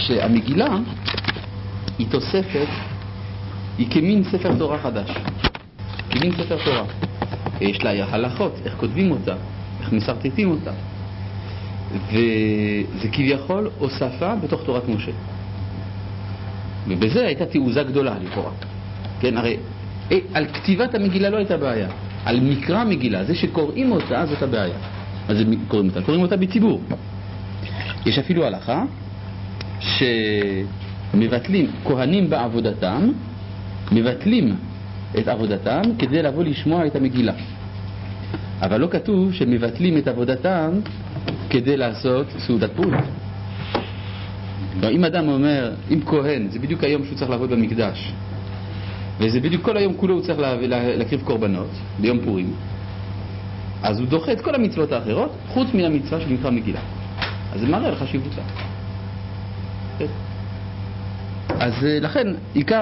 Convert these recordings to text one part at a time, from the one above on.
שהמגילה היא תוספת, היא כמין ספר תורה חדש, כמין ספר תורה. יש לה הלכות, איך כותבים אותה, איך מסרטטים אותה, וזה כביכול הוספה בתוך תורת משה. ובזה הייתה תעוזה גדולה לכאורה. כן, הרי על כתיבת המגילה לא הייתה בעיה, על מקרא המגילה, זה שקוראים אותה, זאת הבעיה. אז קוראים אותה? קוראים אותה בציבור. יש אפילו הלכה שמבטלים, כהנים בעבודתם מבטלים את עבודתם כדי לבוא לשמוע את המגילה, אבל לא כתוב שמבטלים את עבודתם כדי לעשות סעודת פורים. אם אדם אומר, אם כהן, זה בדיוק היום שהוא צריך לעבוד במקדש, וזה בדיוק כל היום כולו הוא צריך להקריב קורבנות ביום פורים, אז הוא דוחה את כל המצוות האחרות חוץ מן המצווה שנקרא מגילה. אז זה מראה על חשיבותה. אז לכן עיקר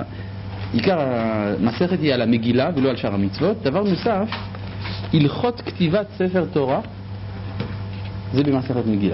המסכת היא על המגילה ולא על שאר המצוות. דבר נוסף, הלכות כתיבת ספר תורה זה במסכת מגילה.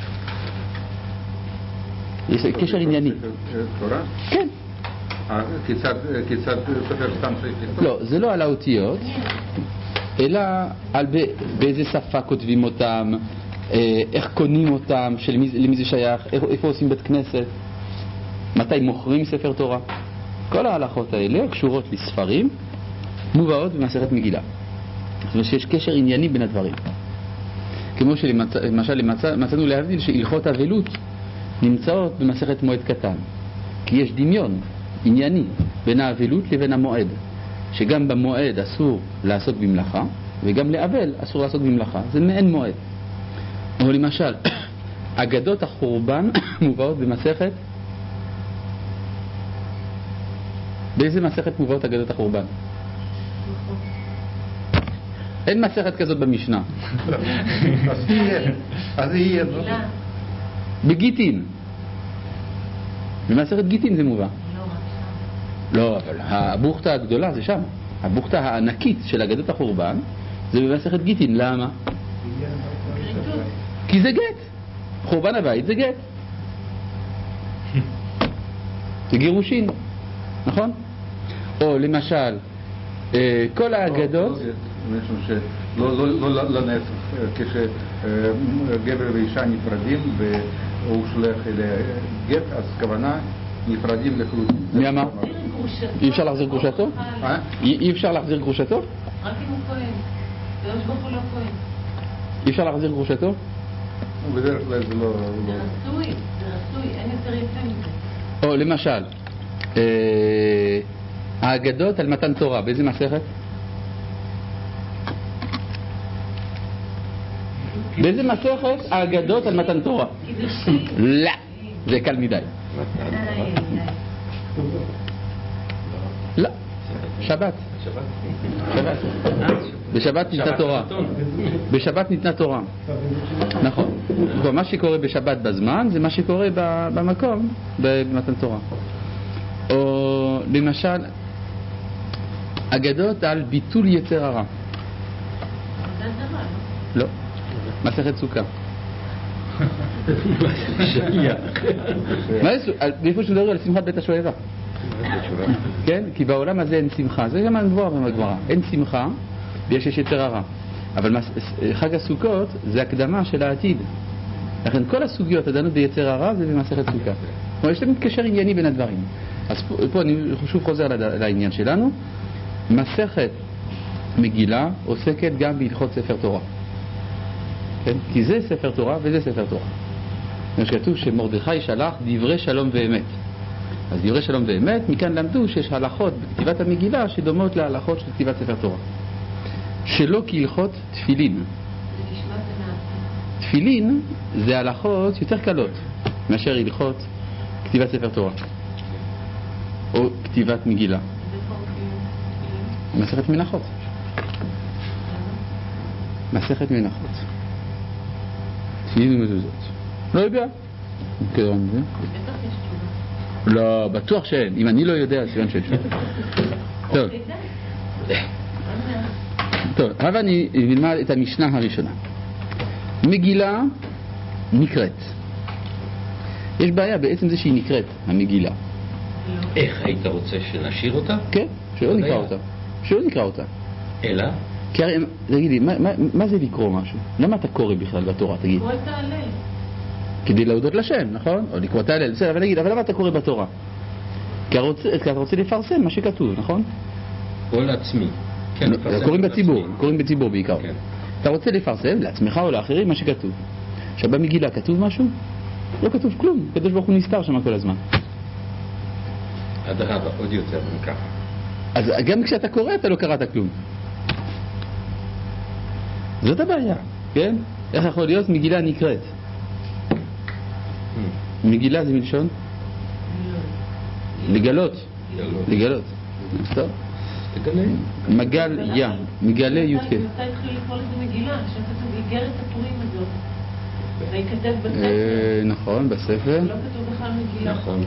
יש קשר ענייני. תורה? כן. כיצד ספר סתם צריך לכתוב? לא, זה לא על האותיות, אלא על באיזה שפה כותבים אותם, איך קונים אותם, למי זה שייך, איפה עושים בית כנסת, מתי מוכרים ספר תורה. כל ההלכות האלה קשורות לספרים מובאות במסכת מגילה. זאת אומרת שיש קשר ענייני בין הדברים. כמו שלמשל מצאנו להבדיל שהלכות אבלות נמצאות במסכת מועד קטן, כי יש דמיון ענייני בין האבלות לבין המועד, שגם במועד אסור לעסוק במלאכה וגם לאבל אסור לעסוק במלאכה, זה מעין מועד. או למשל אגדות החורבן מובאות במסכת, באיזה מסכת מובאות אגדות החורבן? אין מסכת כזאת במשנה. אז יהיה בגיטין, במסכת גיטין זה מובא. לא, אבל הבוכתה הגדולה זה שם, הבוכתה הענקית של אגדות החורבן זה במסכת גיטין. למה? כי זה גט, חורבן הבית זה גט, זה גירושין, נכון? או למשל כל האגדות לא לנצח, כשגבר ואישה נפרדים והוא שולח לגט, אז כוונה נפרדים לחלוטין. מי אמר? אי אפשר להחזיר גרושתו? אי אפשר להחזיר גרושתו? רק אם הוא כהן, זה לא שבחו לא כהן. אי אפשר להחזיר גרושתו? בדרך כלל זה לא... זה רצוי, אין יותר יפה מזה. או למשל האגדות על מתן תורה, באיזה מסכת? באיזה מסכת האגדות על מתן תורה? לא, זה קל מדי. לא, שבת. בשבת ניתנה תורה. בשבת ניתנה תורה. נכון. מה שקורה בשבת בזמן זה מה שקורה במקום במתן תורה. או למשל אגדות על ביטול יצר הרע. לא, מסכת סוכה. איפה שמדברים על שמחת בית השואבה, כן? כי בעולם הזה אין שמחה, זה גם הנבואה במגמרא, אין שמחה ויש יצר הרע. אבל חג הסוכות זה הקדמה של העתיד, לכן כל הסוגיות הדנות ביצר הרע זה במסכת סוכה. כלומר יש להם קשר ענייני בין הדברים. אז פה אני שוב חוזר לעניין שלנו. מסכת מגילה עוסקת גם בהלכות ספר תורה, כן? כי זה ספר תורה וזה ספר תורה. כתוב שמרדכי שלח דברי שלום ואמת, אז דברי שלום ואמת, מכאן למדו שיש הלכות בכתיבת המגילה שדומות להלכות של כתיבת ספר תורה, שלא כהלכות תפילין. תפילין זה הלכות יותר קלות מאשר הלכות כתיבת ספר תורה או כתיבת מגילה. מסכת מנחות. מסכת מנחות. תפילין ומזוזות. לא יודע. לא, בטוח שאין. אם אני לא יודע, סימן שאין. טוב. טוב, אבל אני נלמד את המשנה הראשונה. מגילה נקראת יש בעיה בעצם זה שהיא נקראת, המגילה. איך היית רוצה שנשאיר אותה? כן, שלא נקרא אותה. שלא נקרא אותה. אלא? כי הרי, תגידי, מה זה לקרוא משהו? למה אתה קורא בכלל בתורה, תגיד? לקרוא את ההלל. כדי להודות לשם, נכון? או לקרוא את ההלל, בסדר, אבל נגיד, אבל למה אתה קורא בתורה? כי אתה רוצה לפרסם מה שכתוב, נכון? או לעצמי. כן, קוראים בציבור, קוראים בציבור בעיקר. כן. אתה רוצה לפרסם לעצמך או לאחרים מה שכתוב. עכשיו במגילה כתוב משהו? לא כתוב כלום, הקדוש ברוך הוא נסתר שם כל הזמן. אדרבה, עוד יותר מכך. אז גם כשאתה קורא אתה לא קראת כלום. זאת הבעיה, כן? איך יכול להיות מגילה נקראת? מגילה זה מלשון? לגלות. לגלות. טוב. מגל יא, מגלה י' כן. מתי התחיל לקרוא לזה מגילה? כשאתה איגרת הפורים הזאת. זה ייכתב בספר. נכון, בספר. לא כתוב בכלל מגילה. נכון.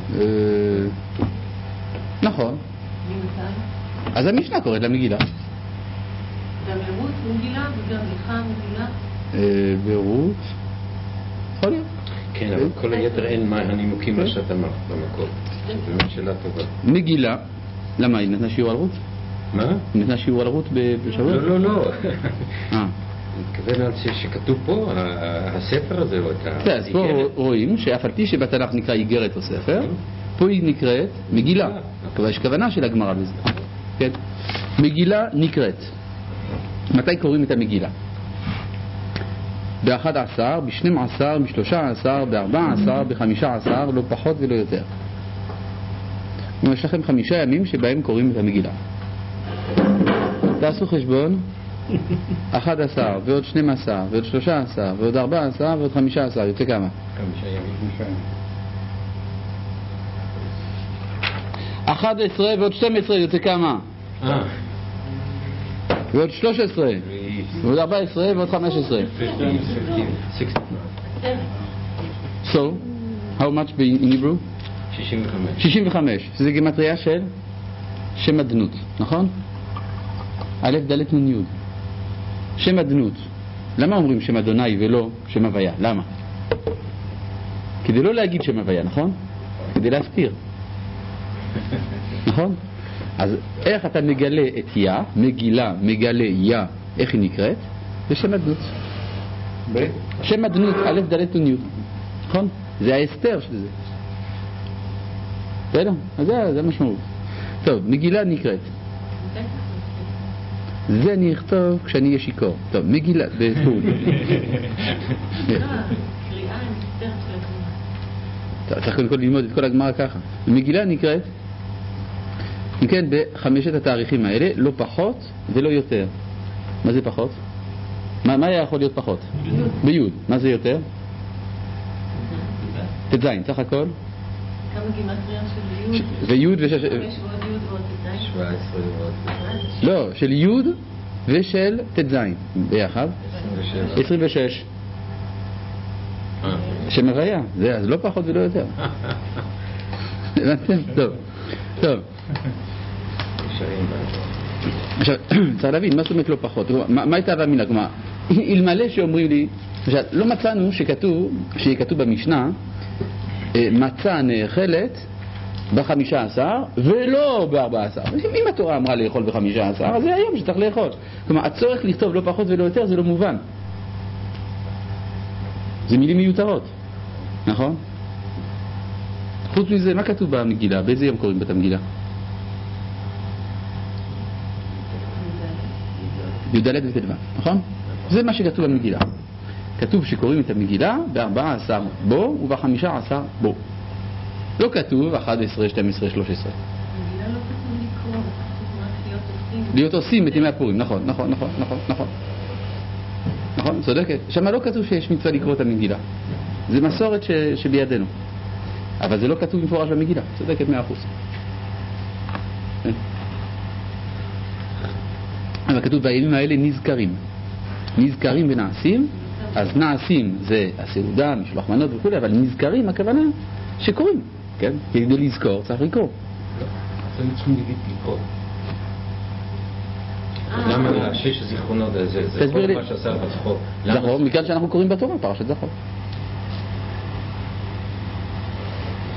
נכון. ממתי? אז המשנה קוראת לה מגילה. גם לרות מגילה וגם לך מגילה. ברות. יכול להיות. כן, אבל כל היתר אין מה הנימוקים מה שאתה אמרת במקור. זו באמת שאלה טובה. מגילה, למה? היא נתנה שיעור על רות? מה? היא נתנה שיעור על רות בשבוע? לא, לא, לא. אני מתכוון על שכתוב פה, הספר הזה או את האיגרת. אז פה רואים שאף על פי שבתנ"ך נקרא איגרת או ספר, פה היא נקראת מגילה. יש כוונה של הגמרא בזה. כן? מגילה נקראת. מתי קוראים את המגילה? ב-11, ב-12, ב-13, ב-14, ב-15, לא פחות ולא יותר. יש לכם 5 ימים שבהם קוראים את המגילה. תעשו חשבון, 11 ועוד 12 ועוד 13 ועוד 14 ועוד 15, יוצא כמה? 5 ימים. 11 ועוד 12 יוצא כמה? ועוד 13 ועוד 14 ועוד 15. So, how much in Hebrew? 65. 65, שזה גימטריה של שם אדנות, נכון? א' ד' נ' י'. שם אדנות. למה אומרים שם אדוני ולא שם הוויה? למה? כדי לא להגיד שם הוויה, נכון? כדי להסתיר. נכון? אז איך אתה מגלה את יא, מגילה, מגלה יא, איך היא נקראת? זה שם אדנות. שם אדנות, א' ד' נ' י'. נכון? זה ההסתר של זה. בסדר? אז זה המשמעות. טוב, מגילה נקראת. זה אני אכתוב כשאני אהיה שיכור. טוב, מגילה, בפורים. קריאה נסתרת של הגמרא. צריך קודם כל ללמוד את כל הגמרא ככה. מגילה נקראת, כן, ב5 התאריכים האלה, לא פחות ולא יותר. מה זה פחות? מה היה יכול להיות פחות? ביוד. מה זה יותר? ט"ז, סך הכל? כמה גימטריה של יוד? ויוד 5 ועוד יוד ועוד ט"ז? 17 ועוד. לא, של יוד ושל ט"ז ביחד. 26. שם הוויה, זה אז לא פחות ולא יותר. הבנתם? טוב. טוב. עכשיו, צריך להבין, מה זאת אומרת לא פחות? מה הייתה המילה? כלומר, אלמלא שאומרים לי, לא מצאנו שיהיה כתוב במשנה, מצה נאכלת ב-15 ולא ב-14. אם התורה אמרה לאכול ב-15, אז זה היום שצריך לאכול. כלומר, הצורך לכתוב לא פחות ולא יותר זה לא מובן. זה מילים מיותרות, נכון? חוץ מזה, מה כתוב במגילה? באיזה יום קוראים בת המגילה? י"ד וט"ו, נכון? זה מה שכתוב במגילה. כתוב שקוראים את המגילה ב-14 בו וב-15 בו. לא כתוב 11, 12, 13. מגילה לא כתוב לקרוא, כתוב רק להיות עושים. להיות עושים את ימי הפורים, נכון, נכון, נכון, נכון, נכון. נכון, צודקת. שם לא כתוב שיש מצווה לקרוא את המגילה. זה מסורת שבידינו. אבל זה לא כתוב במפורש במגילה. צודקת 100%. אבל כתוב בימים האלה נזכרים. נזכרים ונעשים. אז נעשים זה הסעודה, משלוח מנות וכו', אבל נזכרים הכוונה שקוראים, כן? כדי לזכור צריך לקרוא. אתם צריכים לקרוא. למה 6 הזיכרונות הזה? זה כל מה שעשה בזכור. זכור, מכאן שאנחנו קוראים בתורה, פרשת זכור.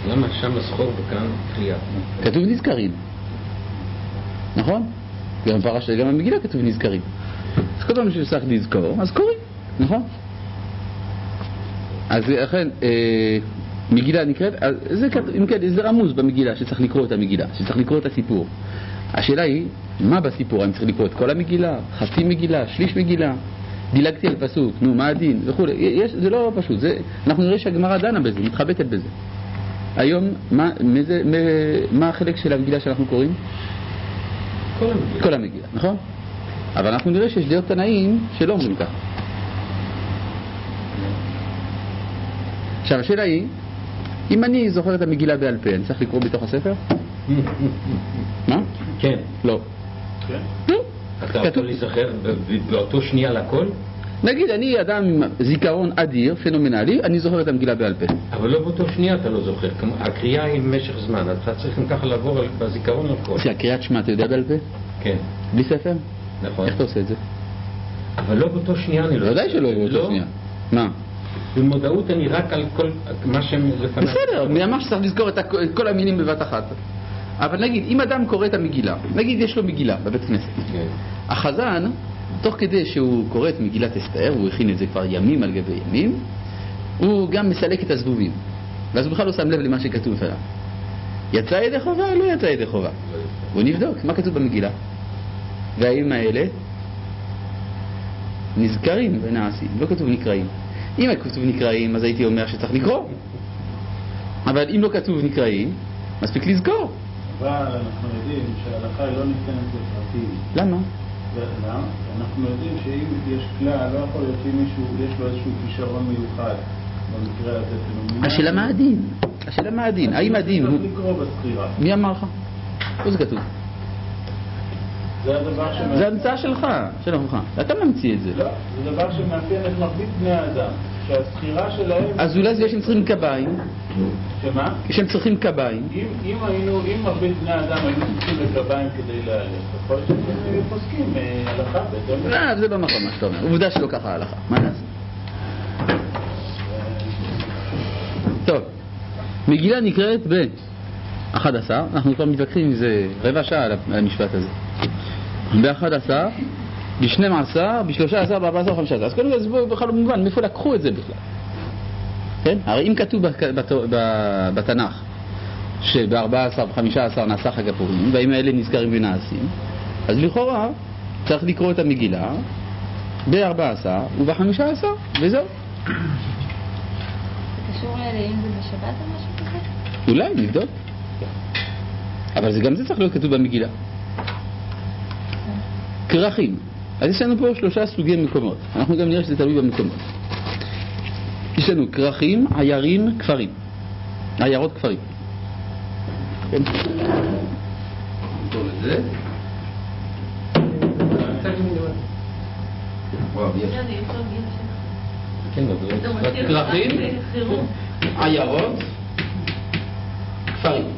למה שם סחור וכאן קריאה? כתוב נזכרים, נכון? גם בפרשה, גם במגילה כתוב נזכרים. אז כל פעם שצריך לזכור, אז קוראים, נכון? אז לכן, מגילה נקראת, זה רמוז במגילה שצריך לקרוא את המגילה, שצריך לקרוא את הסיפור. השאלה היא, מה בסיפור? אני צריך לקרוא את כל המגילה, חצי מגילה, שליש מגילה, דילגתי על פסוק, נו, מה הדין, וכו'. זה לא פשוט, אנחנו נראה שהגמרא דנה בזה, מתחבטת בזה. היום, מה החלק של המגילה שאנחנו קוראים? כל המגילה, נכון? אבל אנחנו נראה שיש דעות תנאים שלא אומרים ככה. עכשיו, השאלה היא, אם אני זוכר את המגילה בעל פה, אני צריך לקרוא בתוך הספר? מה? כן. לא. כן? אתה יכול להיזכר באותו שנייה לכל? נגיד, אני אדם עם זיכרון אדיר, פנומנלי, אני זוכר את המגילה בעל פה. אבל לא באותו שנייה אתה לא זוכר. הקריאה היא במשך זמן, אתה צריך ככה לעבור בזיכרון לכל. הקריאת שמע, אתה יודע בעל פה? כן. בלי ספר? נכון. איך אתה עושה את זה? אבל לא באותו שנייה אני לא זוכר. ודאי שלא באותו שנייה. מה? במודעות אני רק על כל מה שהם לפניו. בסדר, ממש צריך לזכור את כל המילים בבת אחת. אבל נגיד, אם אדם קורא את המגילה, נגיד יש לו מגילה בבית כנסת. כן. החזן, תוך כדי שהוא קורא את מגילת אסתר, הוא הכין את זה כבר ימים על גבי ימים, הוא גם מסלק את הזבובים. ואז הוא בכלל לא שם לב למה שכתוב עליו. יצא ידי חובה או לא יצא ידי חובה? הוא נבדוק, מה כתוב במגילה? והאם האלה נזכרים ונעשים, לא כתוב נקראים. אם כתוב נקראים, אז הייתי אומר שצריך לקרוא. אבל אם לא כתוב נקראים, מספיק לזכור. אבל אנחנו יודעים שההלכה לא ניתנת לפרטים. למה? אנחנו יודעים שאם יש כלל, לא יכול להיות שמישהו יש לו איזשהו כישרון מיוחד במקרה הזה פנומנלי. השאלה מה הדין? השאלה מה הדין? האם הדין הוא... צריך לקרוא בסחירה. מי אמר לך? פה זה כתוב. זה הדבר שמאפיין... זה המצאה שלך, שלומך. אתה ממציא את זה. לא, זה דבר שמאפיין את מרבית בני האדם. שהסחירה שלהם... אז אולי זה שהם צריכים קביים. שמה? שהם צריכים קביים. אם מרבית בני האדם היינו צריכים לקביים כדי להלך, יכול להיות שהם פוסקים הלכה בהתאם. זה לא נכון מה שאתה אומר. עובדה שלא ככה ההלכה. מה נעשה? טוב. מגילה נקראת ב-11. אנחנו כבר מתווכחים עם זה רבע שעה על המשפט הזה. ב-11, ב-12, ב-13, ב-14, ב-15. אז קודם כל זה בכלל לא מובן, מאיפה לקחו את זה בכלל? כן? הרי אם כתוב בתנ"ך שב-14 וב-15 נעשה חג הפורים, והאם האלה נזכרים ונעשים, אז לכאורה צריך לקרוא את המגילה ב-14 וב-15, וזהו. זה קשור לאם זה בשבת או משהו כזה? אולי, נבדוק. אבל זה גם זה צריך להיות כתוב במגילה. כרכים. אז יש לנו פה 3 סוגי מקומות. אנחנו גם נראה שזה תלוי במקומות. יש לנו כרכים, עיירים, כפרים. עיירות כפרים. כן. טוב, את זה. כרכים, עיירות, כפרים.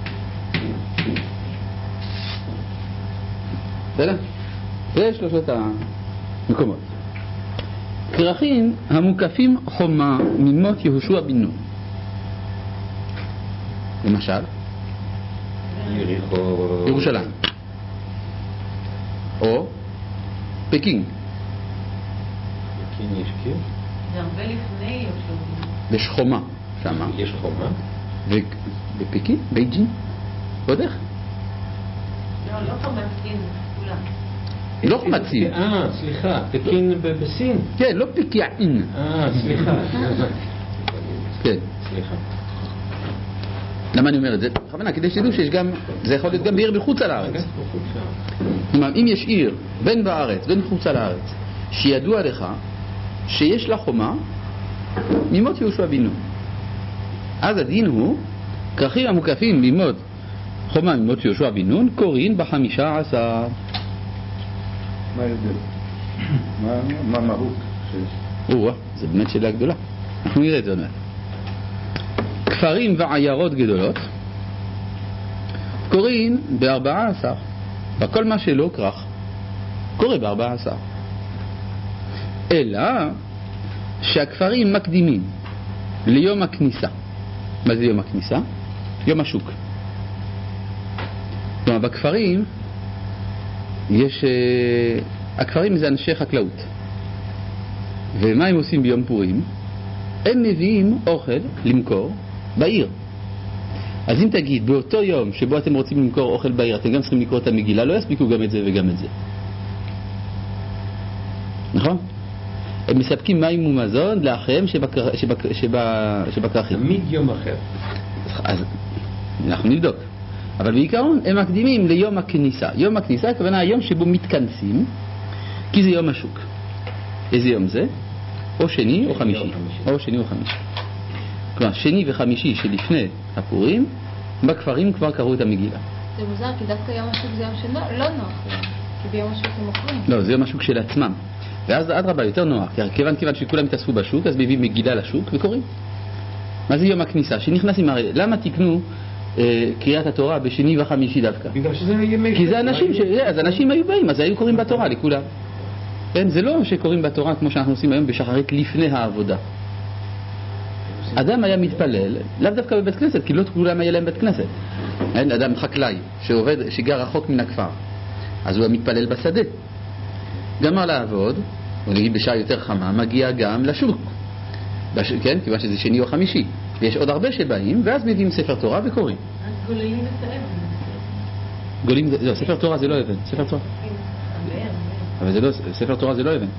בסדר? זה 3 המקומות. כרכים המוקפים חומה ממות יהושע בן נון. למשל ירושלים או פקינג. פקינג יש קיר? זה הרבה לפני יהושע בן נון. יש חומה שמה. יש חומה? ובפקינג? בייג'ין? עוד איך? לא חומת סין, כולם. לא חומת סין. סליחה, פקין בסין? כן, לא פקיעין. סליחה. כן. סליחה. למה אני אומר את זה? בכוונה, כדי שתדעו שיש גם, זה יכול להיות גם בעיר בחוץ על הארץ. כלומר, אם יש עיר בין בארץ, בין חוץ על הארץ, שידוע לך שיש לה חומה ממות יהושע בן נון. אז הדין הוא, כרכים המוקפים ממות חומה ממות יהושע בן נון, קוראים ב-15. מה ההבדל? מה מהות שיש? זה באמת שאלה גדולה. אנחנו נראה את זה עוד מעט. כפרים ועיירות גדולות קוראים ב-14, וכל מה שלא כרך קורא ב-14, אלא שהכפרים מקדימים ליום הכניסה מה זה יום הכניסה? יום השוק. כלומר, בכפרים יש... הכפרים זה אנשי חקלאות. ומה הם עושים ביום פורים? הם מביאים אוכל למכור בעיר. אז אם תגיד, באותו יום שבו אתם רוצים למכור אוכל בעיר, אתם גם צריכים לקרוא את המגילה, לא יספיקו גם את זה וגם את זה. נכון? הם מספקים מים ומזון לאחיהם שבכרכים. תמיד יום אחר. אז אנחנו נבדוק. אבל בעיקרון הם מקדימים ליום הכניסה. יום הכניסה, הכוונה היום שבו מתכנסים, כי זה יום השוק. איזה יום זה? או שני או חמישי. או שני או חמישי. כלומר, שני וחמישי שלפני הפורים, בכפרים כבר קראו את המגילה. זה מוזר, כי דווקא יום השוק זה יום שלא נוח להם. כי ביום השוק הם מוכרים. לא, זה יום השוק של עצמם. ואז עד רבה יותר נוח, כיוון שכולם התאספו בשוק, אז מביאים מגילה לשוק וקוראים. מה זה יום הכניסה? שנכנסים הרי, למה תקנו קריאת התורה בשני וחמישי דווקא? בגלל שזה ימי... כי זה אנשים, אז אנשים היו באים, אז היו קוראים בתורה לכולם. כן, זה לא שקוראים בתורה כמו שאנחנו עושים היום בשחרית לפני העבודה. אדם היה מתפלל, לאו דווקא בבית כנסת, כי לא כולם היה להם בית כנסת. אין אדם חקלאי שגר רחוק מן הכפר, אז הוא מתפלל בשדה. גמר לעבוד, או נגיד בשעה יותר חמה, מגיע גם לשוק. כן, כיוון שזה שני או חמישי. ויש עוד הרבה שבאים, ואז מביאים ספר תורה וקוראים. אז גוללים את האבן. גולים, לא, ספר תורה זה לא אבן, ספר תורה. אבל זה לא, ספר תורה זה לא אבן.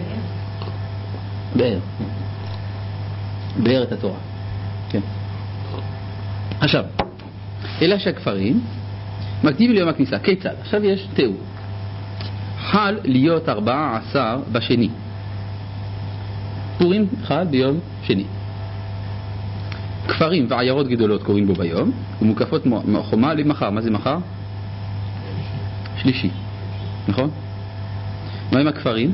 באר. באר את התורה. כן. עכשיו, אלא שהכפרים מקדימים ליום הכניסה. כיצד? עכשיו יש תיאור. חל להיות 14 בשני. פורים חל ביום שני. כפרים ועיירות גדולות קוראים בו ביום, ומוקפות חומה למחר. מה זה מחר? שלישי. נכון? מה עם הכפרים?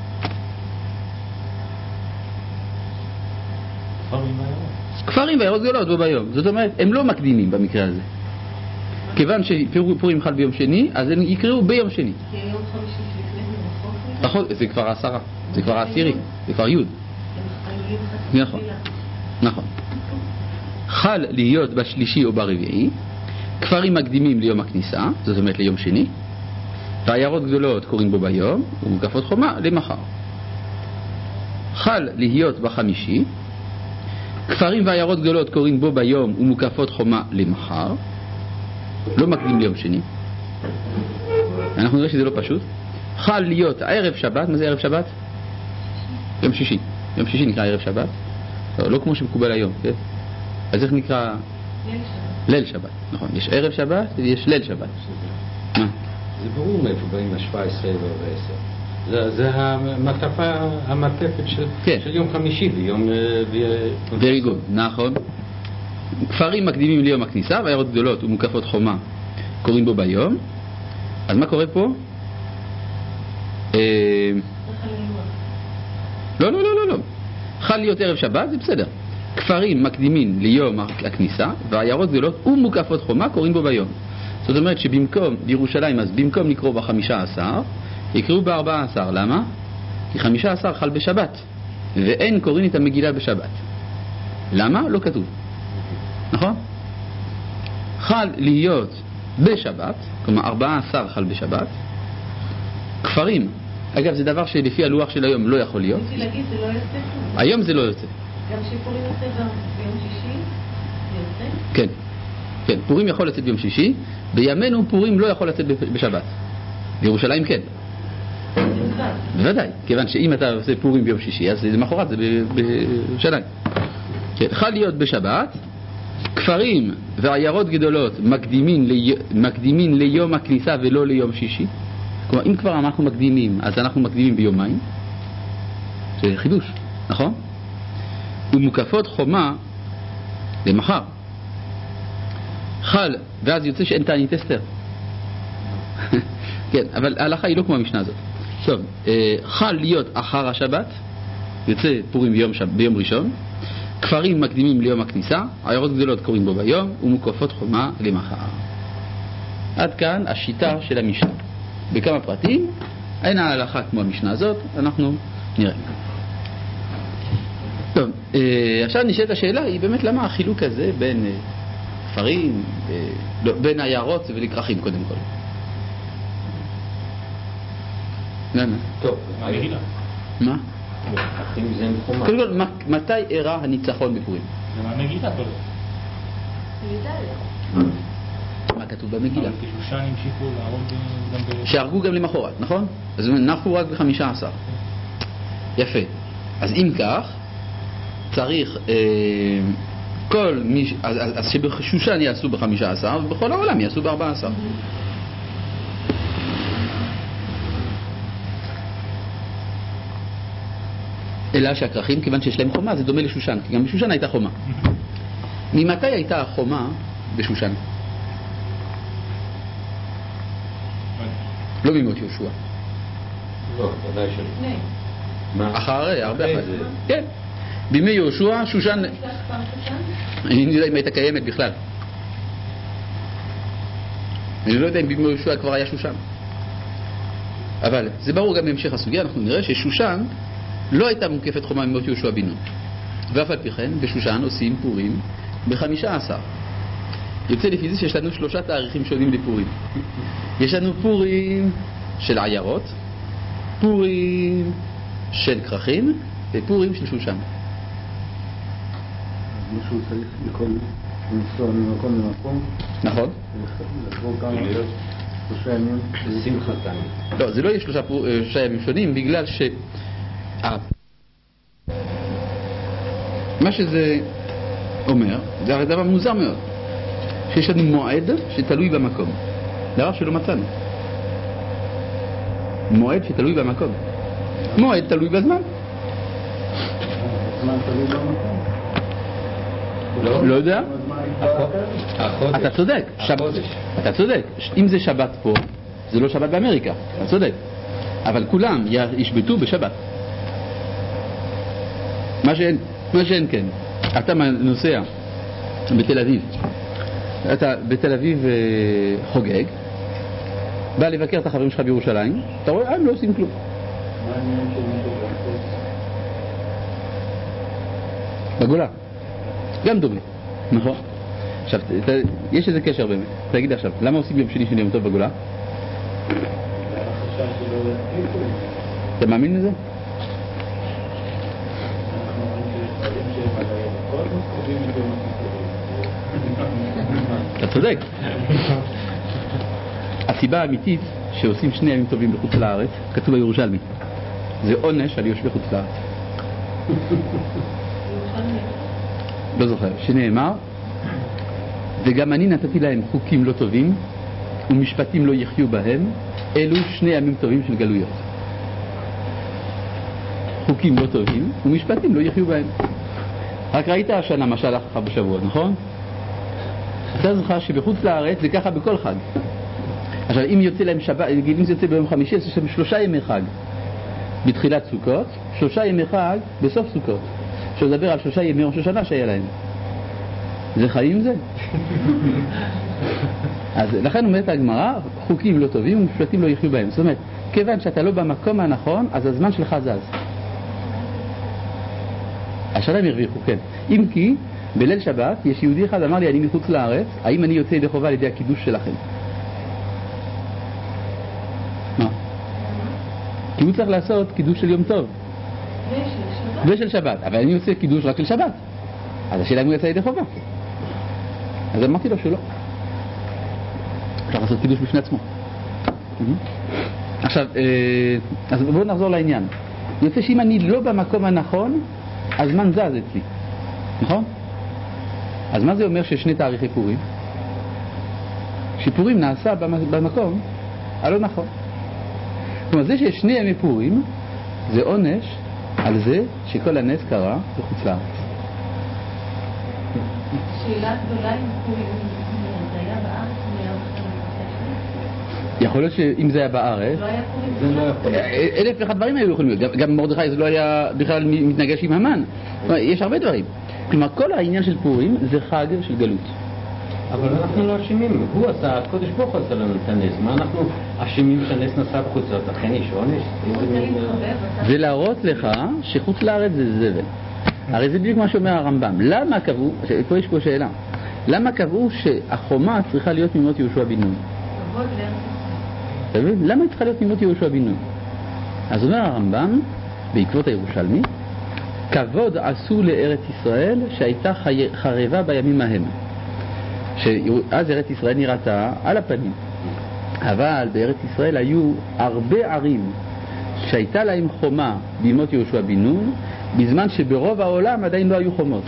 כפרים ועיירות גדולות בו ביום. זאת אומרת, הם לא מקדימים במקרה הזה. כיוון שפורים חל ביום שני, אז הם יקראו ביום שני. כי היום חמישי שלפני זה רחוק. נכון, זה כבר 10, זה כבר 10, זה כבר י'. נכון, נכון. חל להיות בשלישי או ברביעי, כפרים מקדימים ליום הכניסה, זאת אומרת ליום שני, ועיירות גדולות קוראים בו ביום, ומוקפות חומה למחר. חל להיות בחמישי, כפרים ועיירות גדולות קוראים בו ביום, ומוקפות חומה למחר, לא מקדים ליום שני. אנחנו נראה שזה לא פשוט. חל להיות ערב שבת. מה זה ערב שבת? יום שישי. יום שישי נקרא ערב שבת. לא כמו שמקובל היום, כן? אז איך נקרא? ליל שבת. נכון, יש ערב שבת ויש ליל שבת. זה ברור מאיפה באים ה-17 וה-10. זה המעטפת של יום חמישי ויום... very good, נכון. כפרים מקדימים ליום הכניסה, ועיירות גדולות ומוקפות חומה קוראים בו ביום. אז מה קורה פה? לא. חל להיות ערב שבת, זה בסדר. כפרים מקדימים ליום הכניסה, ועיירות גדולות ומוקפות חומה קוראים בו ביום. זאת אומרת שבמקום, בירושלים, אז במקום לקרוא ב-15, יקראו ב-14. למה? כי 15 חל בשבת, ואין קוראים את המגילה בשבת. למה? לא כתוב. נכון? חל להיות בשבת, כלומר 14 חל בשבת. כפרים, אגב זה דבר שלפי הלוח של היום לא יכול להיות. רציתי להגיד, זה לא יוצא. היום זה לא יוצא. גם שפורים יוצא ביום שישי, זה יוצא? כן, כן, פורים יכול לצאת ביום שישי, בימינו פורים לא יכול לצאת בשבת. בירושלים כן. בוודאי, כיוון שאם אתה עושה פורים ביום שישי, אז למחרת זה בירושלים. כן, חל להיות בשבת. כפרים ועיירות גדולות מקדימים ליום הכניסה ולא ליום שישי. כלומר, אם כבר אנחנו מקדימים, אז אנחנו מקדימים ביומיים. זה חידוש, נכון? ומוקפות חומה למחר. חל, ואז יוצא שאין תענית אסתר. כן, אבל ההלכה היא לא כמו המשנה הזאת. טוב, חל להיות אחר השבת, יוצא פורים ביום ראשון. כפרים מקדימים ליום הכניסה, עיירות גדולות קוראים בו ביום, ומוקפות חומה למחר. עד כאן השיטה של המשנה. בכמה פרטים, אין ההלכה כמו המשנה הזאת, אנחנו נראה. טוב. עכשיו נשאלת השאלה, היא באמת למה החילוק הזה בין כפרים, בין עיירות ולכרכים קודם כל? למה? טוב, המגילה. מה? אחים זה חומה. קודם כל, מתי אירע הניצחון בפורים? זה מהמגילה קודם. מה כתוב במגילה? אבל כשושן המשיכו להרוג גם שהרגו גם למחרת, נכון? אז נחו רק ב-15. יפה. אז אם כך, צריך כל מי... אז שבשושן יעשו ב-15 ובכל העולם יעשו ב-14. אלא שהכרכים, כיוון שיש להם חומה, זה דומה לשושן, כי גם בשושן הייתה חומה. ממתי הייתה החומה בשושן? לא ממות יהושע. לא, ודאי שלא. לפני. מה? אחרי, הרבה אחרי. זה? כן. בימי יהושע, שושן... נפתח פעם שושן? אני לא יודע אם הייתה קיימת בכלל. אני לא יודע אם בימי יהושע כבר היה שושן. אבל זה ברור גם בהמשך הסוגיה, אנחנו נראה ששושן לא הייתה מוקפת חומה ממות יהושע בן נון. ואף על פי כן, בשושן עושים פורים ב-15. יוצא לפי זה שיש לנו 3 תאריכים שונים לפורים. יש לנו פורים של עיירות, פורים של כרכים ופורים של שושן. מישהו צריך לנסוע ממקום למקום, נכון? לחזור כמה 3 ימים. בשמחתם. לא, זה לא יהיה 3 ימים שונים, בגלל ש... מה שזה אומר, זה הרי דבר מוזר מאוד, שיש לנו מועד שתלוי במקום, דבר שלא מצאנו. מועד שתלוי במקום. מועד תלוי בזמן. הזמן תלוי במקום. לא יודע. החודש. אתה צודק. החודש. אתה צודק. אם זה שבת פה, זה לא שבת באמריקה. אתה צודק. אבל כולם ישבתו בשבת. מה שאין כן. אתה נוסע בתל אביב. אתה בתל אביב חוגג. בא לבקר את החברים שלך בירושלים. אתה רואה, הם לא עושים כלום. מה העניין של מישהו בחוץ? בגולה. גם דומה. נכון. עכשיו, יש איזה קשר באמת. תגיד עכשיו, למה עושים יום שני יום טוב בגולה? זה היה חשש שלא יתקיפו. אתה מאמין לזה? אנחנו אומרים שיש דברים שהם על הירקות, אז קובעים את יום הכיפורים. אתה צודק. הסיבה האמיתית שעושים 2 ימים טובים בחוץ לארץ, כתוב בירושלמי, זה עונש על יושבי חוץ לארץ. לא זוכר, שנאמר, וגם אני נתתי להם חוקים לא טובים ומשפטים לא יחיו בהם, אלו 2 ימים טובים של גלויות. חוקים לא טובים ומשפטים לא יחיו בהם. רק ראית השנה מה שהלך לך בשבוע, נכון? אתה זוכר שבחוץ לארץ זה ככה בכל חג. עכשיו אם יוצא להם שבת, אם זה יוצא ביום חמישי, יש שם 3 ימי חג בתחילת סוכות, 3 ימי חג בסוף סוכות. אפשר לדבר על 3 ימי ראש השנה שהיה להם. זה חיים זה? אז לכן אומרת הגמרא, חוקים לא טובים ומשפטים לא יחיו בהם. זאת אומרת, כיוון שאתה לא במקום הנכון, אז הזמן שלך זז. השאלה הם הרוויחו, כן. אם כי, בליל שבת, יש יהודי אחד אמר לי, אני מחוץ לארץ, האם אני יוצא ידי חובה על ידי הקידוש שלכם? מה? כי הוא צריך לעשות קידוש של יום טוב. ושל שבת. אבל אני עושה קידוש רק של שבת. אז השאלה אם הוא יצא ידי חובה. אז אמרתי לו שלא. אפשר לעשות קידוש בפני עצמו. עכשיו, אז בואו נחזור לעניין. אני רוצה שאם אני לא במקום הנכון, הזמן זז אצלי. נכון? אז מה זה אומר ש2 תאריכי פורים? שפורים נעשה במקום הלא נכון. כלומר, זה שיש 2 ימי פורים, זה עונש על זה שכל הנס קרה בחוץ לארץ. שאלה גדולה עם פורים, זה היה בארץ או היה בכלל? יכול להיות שאם זה היה בארץ, לא היה פורים? זה לא יכול. 1001 דברים היו יכולים להיות. גם מרדכי זה לא היה בכלל מתנגש עם המן. יש הרבה דברים. כלומר, כל העניין של פורים זה חג של גלות. אבל אנחנו לא אשמים, הוא עשה, הקודש ברוך הוא עשה לנו את הנס, מה אנחנו אשמים שהנס נסע בחוץ לארץ? לכן יש עונש? ולהראות לך שחוץ לארץ זה זבל. הרי זה בדיוק מה שאומר הרמב"ם. למה קבעו, פה יש פה שאלה, למה קבעו שהחומה צריכה להיות ממות יהושע בן נון? אתה מבין? למה היא צריכה להיות ממות יהושע בן נון? אז אומר הרמב"ם, בעקבות הירושלמי, כבוד עשו לארץ ישראל שהייתה חרבה בימים ההם. שאז ארץ ישראל נראתה על הפנים. אבל בארץ ישראל היו הרבה ערים שהייתה להם חומה בימות יהושע בן נון, בזמן שברוב העולם עדיין לא היו חומות.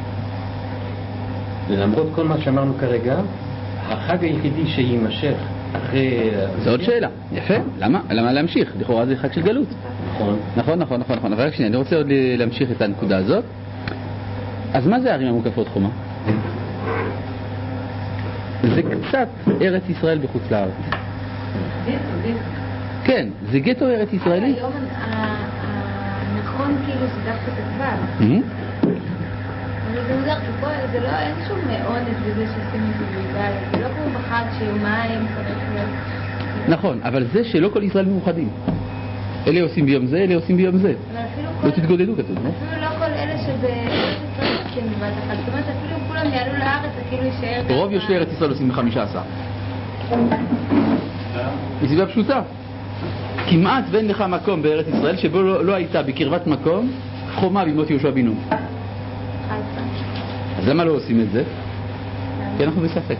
למרות כל מה שאמרנו כרגע, החג היחידי שיימשך אחרי... זו עוד שאלה. יפה. למה להמשיך? לכאורה זה חג של גלות. נכון. אבל רק שנייה, אני רוצה עוד להמשיך את הנקודה הזאת. אז מה זה הערים המוקפות חומה? זה קצת ארץ ישראל בחוץ לארץ. כן, זה גטו ארץ ישראלי. היום הנכון כאילו זה דווקא תקבל. אבל זה מוזר, כי פה זה לא, אין שום עונש בזה שעושים את זה בידיים. זה לא כמו בחג שיומיים צריך להיות. נכון, אבל זה שלא כל ישראל מאוחדים. אלה עושים ביום זה, אלה עושים ביום זה. לא תתגודדו כתוב, לא? אפילו לא כל אלה שבארץ ישראל עושים בבת אחת. זאת אומרת, אפילו אם כולם יעלו לארץ, זה כאילו יישאר... רוב יושבי ארץ ישראל עושים ב-15. מסיבה פשוטה. כמעט ואין לך מקום בארץ ישראל שבו לא הייתה בקרבת מקום חומה בימות יהושע בן נון. אז למה לא עושים את זה? כי אנחנו בספק.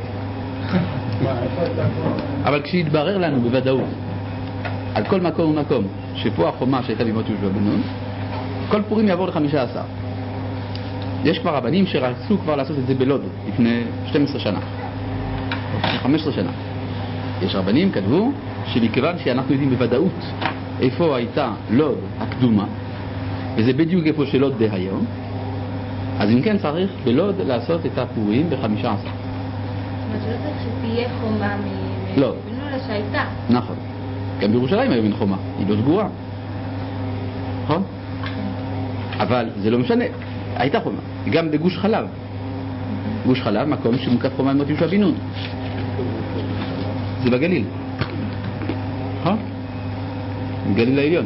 אבל כשיתברר לנו בוודאות על כל מקום ומקום שפה החומה שהייתה בימות יהושע בן נון, כל פורים יעבור ל-15. יש כבר רבנים שרצו כבר לעשות את זה בלוד לפני 12 שנה או 15 שנה. יש רבנים כתבו שמכיוון שאנחנו יודעים בוודאות איפה הייתה לוד הקדומה, וזה בדיוק איפה שלוד דה היום, אז אם כן צריך בלוד לעשות את הפורים ב-15. זאת אומרת שלא צריך שתהיה חומה לא. בנולה שהייתה. נכון. גם בירושלים היום אין חומה, היא לא סגורה. נכון? אבל זה לא משנה, הייתה חומה. גם בגוש חלב. גוש חלב, מקום שמוקף חומה במות יהושע בן נון. זה בגליל. נכון? בגליל העליון.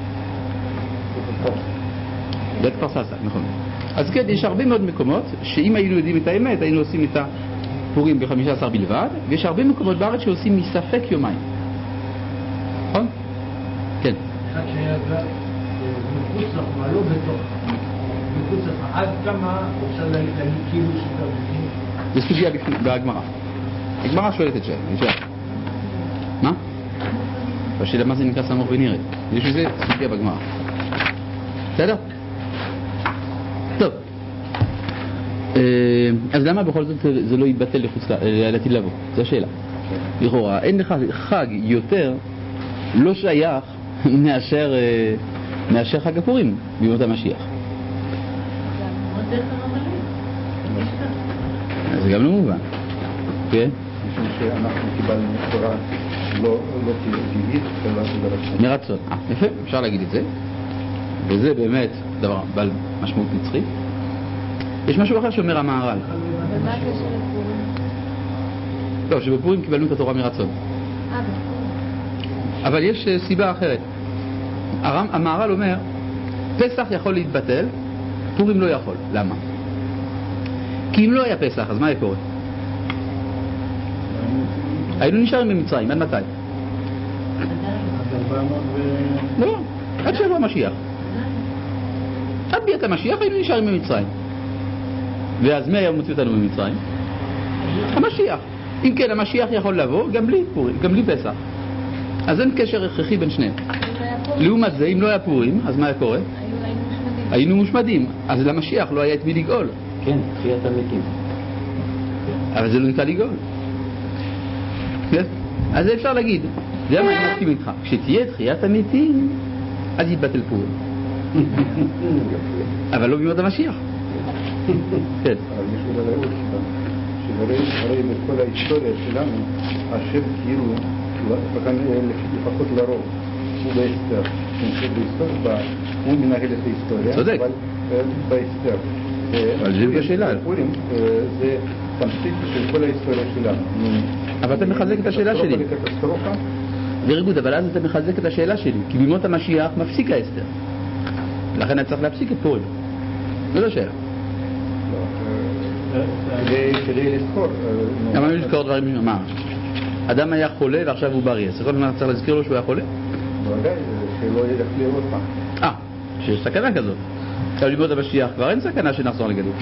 בית כפר סבא, נכון. אז כן, יש הרבה מאוד מקומות שאם היינו יודעים את האמת, היינו עושים את הפורים ב-15 בלבד, ויש הרבה מקומות בארץ שעושים מספק יומיים. נכון? כן. אחד שהיה מחוץ לחומה, לא בתוך, מחוץ לחומה, עד כמה אפשר להגיד כאילו שאתה בפנים? זה סוגיה בהגמרא. הגמרא שואלת את שאלה, אני שואל. מה? בשאלה מה זה נקרא סמוך ונראה. יש לזה סוגיה בגמרא. בסדר? טוב. אז למה בכל זאת זה לא יתבטל לחוץ לעתיד לבוא? זו השאלה. לכאורה, אין לך חג יותר לא שייך מאשר חג הפורים בימות המשיח. זה גם לא מובן. כן? משום שאנחנו קיבלנו תורה לא טבעית, אלא מרצון. יפה, אפשר להגיד את זה. וזה באמת דבר בעל משמעות נצחית. יש משהו אחר שאומר המהר"ל. ומה הקשר לפורים? לא, שבפורים קיבלנו את התורה מרצון. אבל יש סיבה אחרת. המהר"ל אומר, פסח יכול להתבטל, פורים לא יכול. למה? כי אם לא היה פסח, אז מה היה קורה? היינו נשארים במצרים, עד מתי? לא, עד שבוע המשיח. עד ביאת המשיח היינו נשארים במצרים. ואז מי היה מוציא אותנו במצרים? המשיח. אם כן, המשיח יכול לבוא גם בלי פסח. אז אין קשר הכרחי בין שניהם. לעומת זה, אם לא היה פורים, אז מה היה קורה? היינו מושמדים. אז למשיח לא היה את מי לגאול. כן, תחיית המתים. אבל זה לא נקרא לגאול. אז אפשר להגיד, זה מה אני מסכים איתך. כשתהיה תחיית המתים, אז יתבטל פורים. אבל לא בימות המשיח. כן. אבל יש עוד הראות שהרי בכל ההיסטוריה שלנו, השם כאילו, לפחות לרוב, הוא בהסתר. בהיסטוריה, הוא מנהל את ההיסטוריה. צודק. אבל בהסתר. אבל זה בשאלה. זה תמצית של כל ההיסטוריה שלנו. אבל אתה מחזק את השאלה שלי. לקטסטרופה. ורגוד, אבל אז אתה מחזק את השאלה שלי. כי בימות המשיח מפסיק ההסתר. לכן אני צריך להפסיק את פורים. זה לא שאלה. כדי לזכור. למה מי לזכור דברים? מה? אדם היה חולה ועכשיו הוא בריא. אז צריך להזכיר לו שהוא היה חולה? בוודאי, שלא יחלה עוד פעם. שיש סכנה כזאת. עכשיו לימוד המשיח כבר אין סכנה שנחזור לגלות.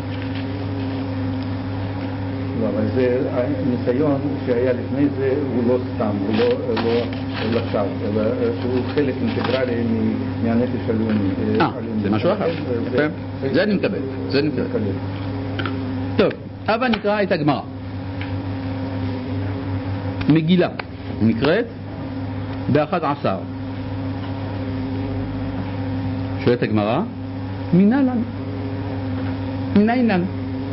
לא, אבל זה הניסיון שהיה לפני זה הוא לא סתם, הוא לא לשווא, אלא שהוא חלק אינטגרלי מהנפש הלאומי. זה משהו אחר. זה אני מקבל. טוב, אבל נקרא את הגמרא. מגילה נקראת ב-11. שואלת הגמרא, מנהלן. מנהלן.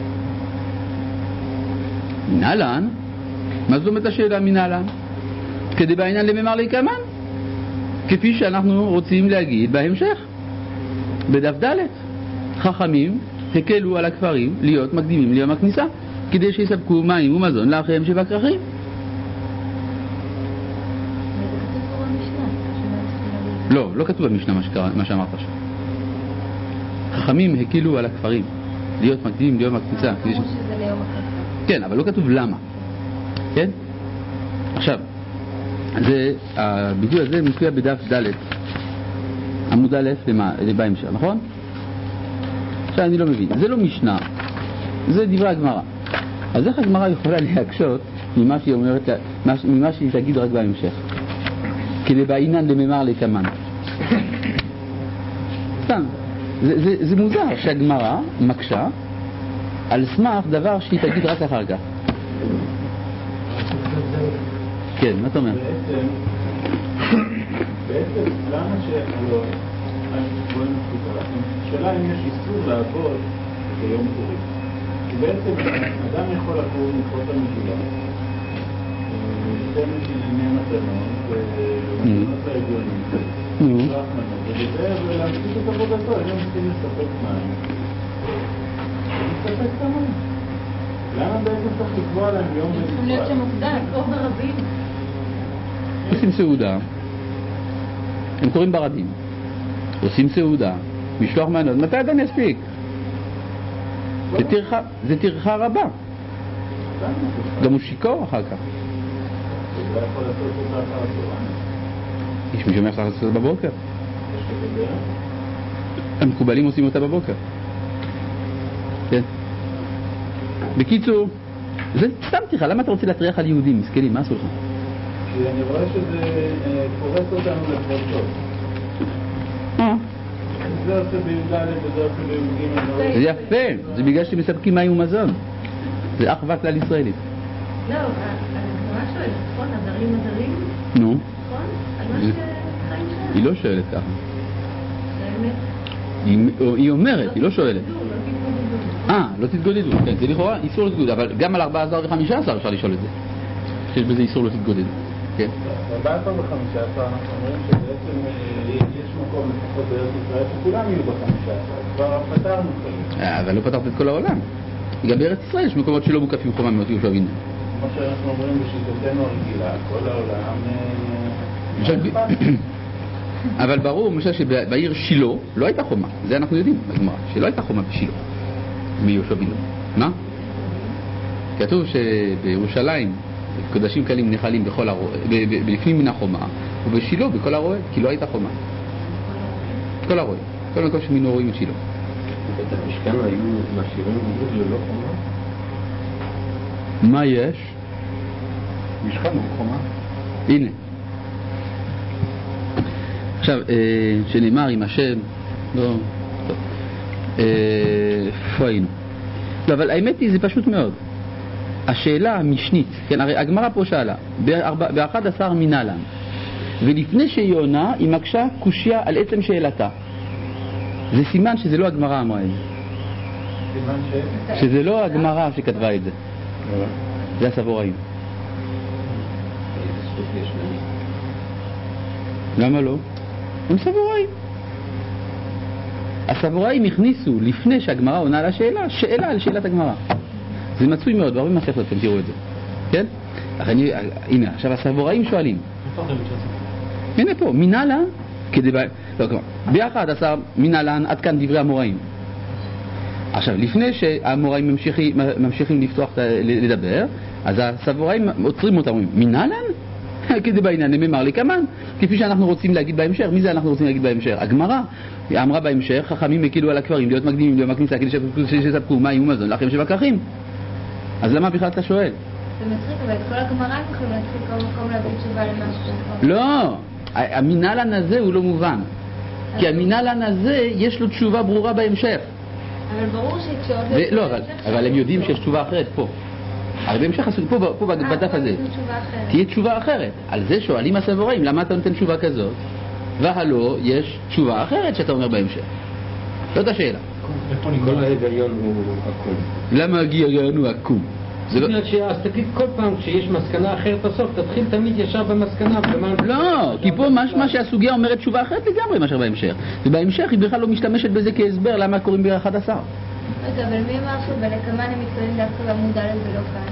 מנהלן? מה זאת אומרת השאלה מנהלן? כדי בעניין לממר להיקמן, כפי שאנחנו רוצים להגיד בהמשך. בדף ד' חכמים הקלו על הכפרים להיות מקדימים ליום הכניסה, כדי שיספקו מים ומזון לאחיהם שבכרכים. לא כתוב במשנה מה שאמרת עכשיו. חכמים הקלו על הכפרים להיות מקדימים ליום הכניסה. כן, אבל לא כתוב למה. כן? עכשיו, הביטוי הזה מופיע בדף ד' עמוד א' בהמשך, נכון? עכשיו אני לא מבין, זה לא משנה, זה דברי הגמרא. אז איך הגמרא יכולה להקשות ממה שהיא אומרת, ממה שהיא תגיד רק בהמשך? כדי בעינן לממר לקמן. סתם, זה מוזר שהגמרא מקשה על סמך דבר שהיא תגיד רק אחר כך. כן, מה אתה אומר? בעצם, למה שלא, בואי נפסיק עליו, שאלה אם יש איסור לעבוד ביום פורים. כי בעצם אדם יכול לקום לקרוא את המגילה, ניתן עניין התנות, ומתנות ההגיונית, ולהמשיך את עבודתו, הם צריכים לספק מים. לספק את המים. למה בעצם צריך לקבוע להם יום בנפרד? צריכים להיות שמוקדם, לקרוא ברבים. עושים סעודה, הם קוראים ברדים, עושים סעודה, משלוח מנות, מתי אדם יספיק? זה טרחה רבה, גם הוא שיקור אחר כך. יש מי שאומר שצריך לעשות אותה בבוקר, המקובלים עושים אותה בבוקר. כן. בקיצור, זה סתם טרחה, למה אתה רוצה להטריח על יהודים מסכנים? מה עשו לך? כי אני רואה שזה פורס אותנו לפרוטות. זה עושה בי"ד וזה עושה בי"ג. זה יפה, זה בגלל שמספקים מים ומזון. זה אחווה כלל ישראלית. לא, אני ממש שואלת, נכון? הדרים? נו. נכון? על מה שחיים שם? היא לא שואלת ככה. באמת? היא אומרת, היא לא שואלת. לא תתגודדו. כן, זה לכאורה איסור להתגודד, אבל גם על 14 ו-15 אפשר לשאול את זה. שיש בזה איסור לא תתגודד. כן. 14 ו-15 אנחנו אומרים שבעצם יש מקום לפחות בארץ ישראל שכולם יהיו ב-15. כבר פתרנו כזה. אבל לא פתרת את כל העולם. גם בארץ ישראל יש מקומות שלא מוקפים חומה מאוד יהושע בן נון. כמו שאנחנו אומרים בשיטתנו הרגילה, כל העולם... אבל ברור, למשל שבעיר שילה לא הייתה חומה. זה אנחנו יודעים בגמרא, שלא הייתה חומה בשילה מיהושע בן נון. מה? כתוב שבירושלים קודשים קלים נחלים לפנים מן החומה, ובשילה בכל הרועד, כי לא הייתה חומה. כל הרועד, כל מקום שמינו רואים את שילה. את המשכן היו משאירים גבול ללא חומה? מה יש? משכן הוא חומה. הנה. עכשיו, שנאמר עם השם, לא, טוב. איפה היינו? לא, אבל האמת היא, זה פשוט מאוד. השאלה המשנית, כן, הרי הגמרא פה שאלה, ב-11 מנהלן, ולפני שהיא עונה, היא מקשה קושיה על עצם שאלתה. זה סימן שזה לא הגמרא אמרה את זה. שזה לא הגמרא שכתבה את זה. זה הסבוראים. למה לא? הם סבוראים. הסבוראים הכניסו לפני שהגמרא עונה לשאלה, שאלה על שאלת הגמרא. זה מצוי מאוד, והרבה מסכות, אתם תראו את זה. כן? הנה, עכשיו הסבוראים שואלים. הנה פה, מנהלן, ב-11 מנהלן, עד כאן דברי המוראים. עכשיו, לפני שהאמוראים ממשיכים לפתוח לדבר, אז הסבוראים עוצרים אותם, אומרים, מנהלן? כדי בעניין, נאמר לי כמן, כפי שאנחנו רוצים להגיד בהמשך. מי זה אנחנו רוצים להגיד בהמשך? הגמרא אמרה בהמשך, חכמים הקילו על הכפרים, להיות מקדימים, להיות מקניסה, כדי שספקו מים ומזון, לחם שבע כרכים. אז למה בכלל אתה שואל? זה מצחיק, אבל את כל הגמרא הם יכולים להתחיל כל מקום להביא תשובה למשהו. לא, המנהלן הזה הוא לא מובן. כי המנהלן הזה יש לו תשובה ברורה בהמשך. אבל ברור שכשעוד... לא, אבל הם יודעים שיש תשובה אחרת פה. הרי בהמשך עשו פה בדף הזה. תהיה תשובה אחרת. על זה שואלים הסבוראים, למה אתה נותן תשובה כזאת? והלא, יש תשובה אחרת שאתה אומר בהמשך. זאת השאלה. כל ההיגיון הוא עקום. למה ההיגיון הוא עקום? אז תגיד כל פעם כשיש מסקנה אחרת בסוף, תתחיל תמיד ישר במסקנה. לא, כי פה משמע שהסוגיה אומרת תשובה אחרת לגמרי מאשר בהמשך. ובהמשך היא בכלל לא משתמשת בזה כהסבר למה קוראים ב-11. רגע, אבל מי אמר שבלקמן הם מתכוונים דווקא בעמוד א' ולא כאן?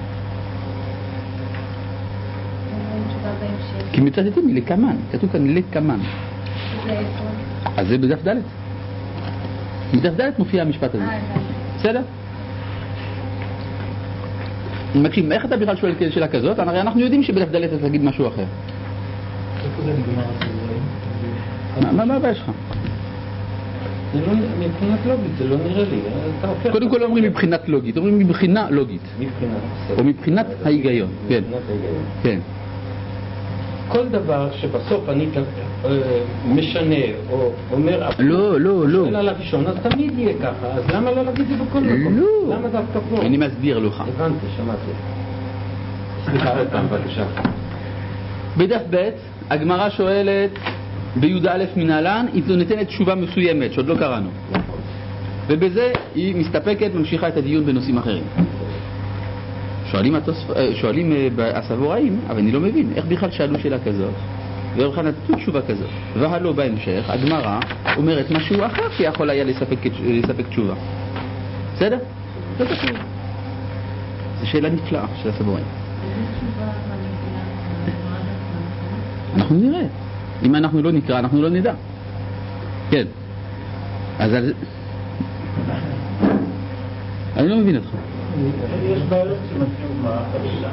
תשובה בהמשך. כי מצטטים מלקמן, כתוב כאן לקמן. זה איפה? אז זה בדף ד'. בדף ד' מופיע המשפט הזה. בסדר? מקשיב, איך אתה בכלל שואל שאלה כזאת? הרי אנחנו יודעים שבדף ד' אתה תגיד משהו אחר. איפה זה נגמר הסבוראים? מה הבעיה שלך? זה לא, מבחינת לוגית, זה לא נראה לי. קודם כל לא אומרים מבחינת לוגית, אומרים מבחינה לוגית. או מבחינת ההיגיון. כן. כן. כל דבר שבסוף אני משנה או אומר... לא. שואל על הראשון, אז תמיד יהיה ככה. אז למה לא להגיד את זה בכל מקום? לא. למה דווקא פה? אני מסביר לך. הבנתי, שמעתי. סליחה עוד פעם, בבקשה. בדף ב' הגמרא שואלת בי"א מנהלן, היא נותנת תשובה מסוימת שעוד לא קראנו. ובזה היא מסתפקת, ממשיכה את הדיון בנושאים אחרים. שואלים הסבוראים, אבל אני לא מבין, איך בכלל שאלו שאלה כזאת? ובכלל נתנו תשובה כזאת. והלא בהמשך, הגמרא אומרת משהו אחר שיכול היה לספק תשובה. בסדר? זאת השאלה. זו שאלה נפלאה של הסבוראים. אנחנו נראה. אם אנחנו לא נקרא, אנחנו לא נדע. כן. אז אני לא מבין אותך. יש בעיות שמתאים מה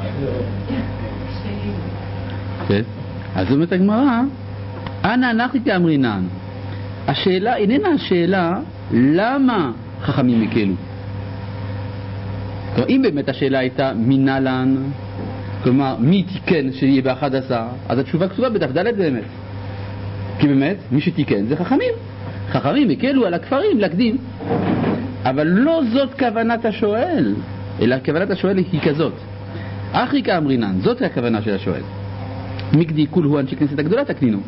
כן. אז אומרת הגמרא, אנא נחי כאמרינן. השאלה איננה השאלה למה חכמים הקלו. כלומר, אם באמת השאלה הייתה מנהלן, כלומר מי תיקן שיהיה ב-11, אז התשובה כתובה בדף ד' באמת. כי באמת מי שתיקן זה חכמים. חכמים הקלו על הכפרים להקדים. אבל לא זאת כוונת השואל, אלא כוונת השואל היא כזאת. אחי כאמרינן, זאת הכוונה של השואל. מגדי כולהו אנשי כנסת הגדולה תקנינו.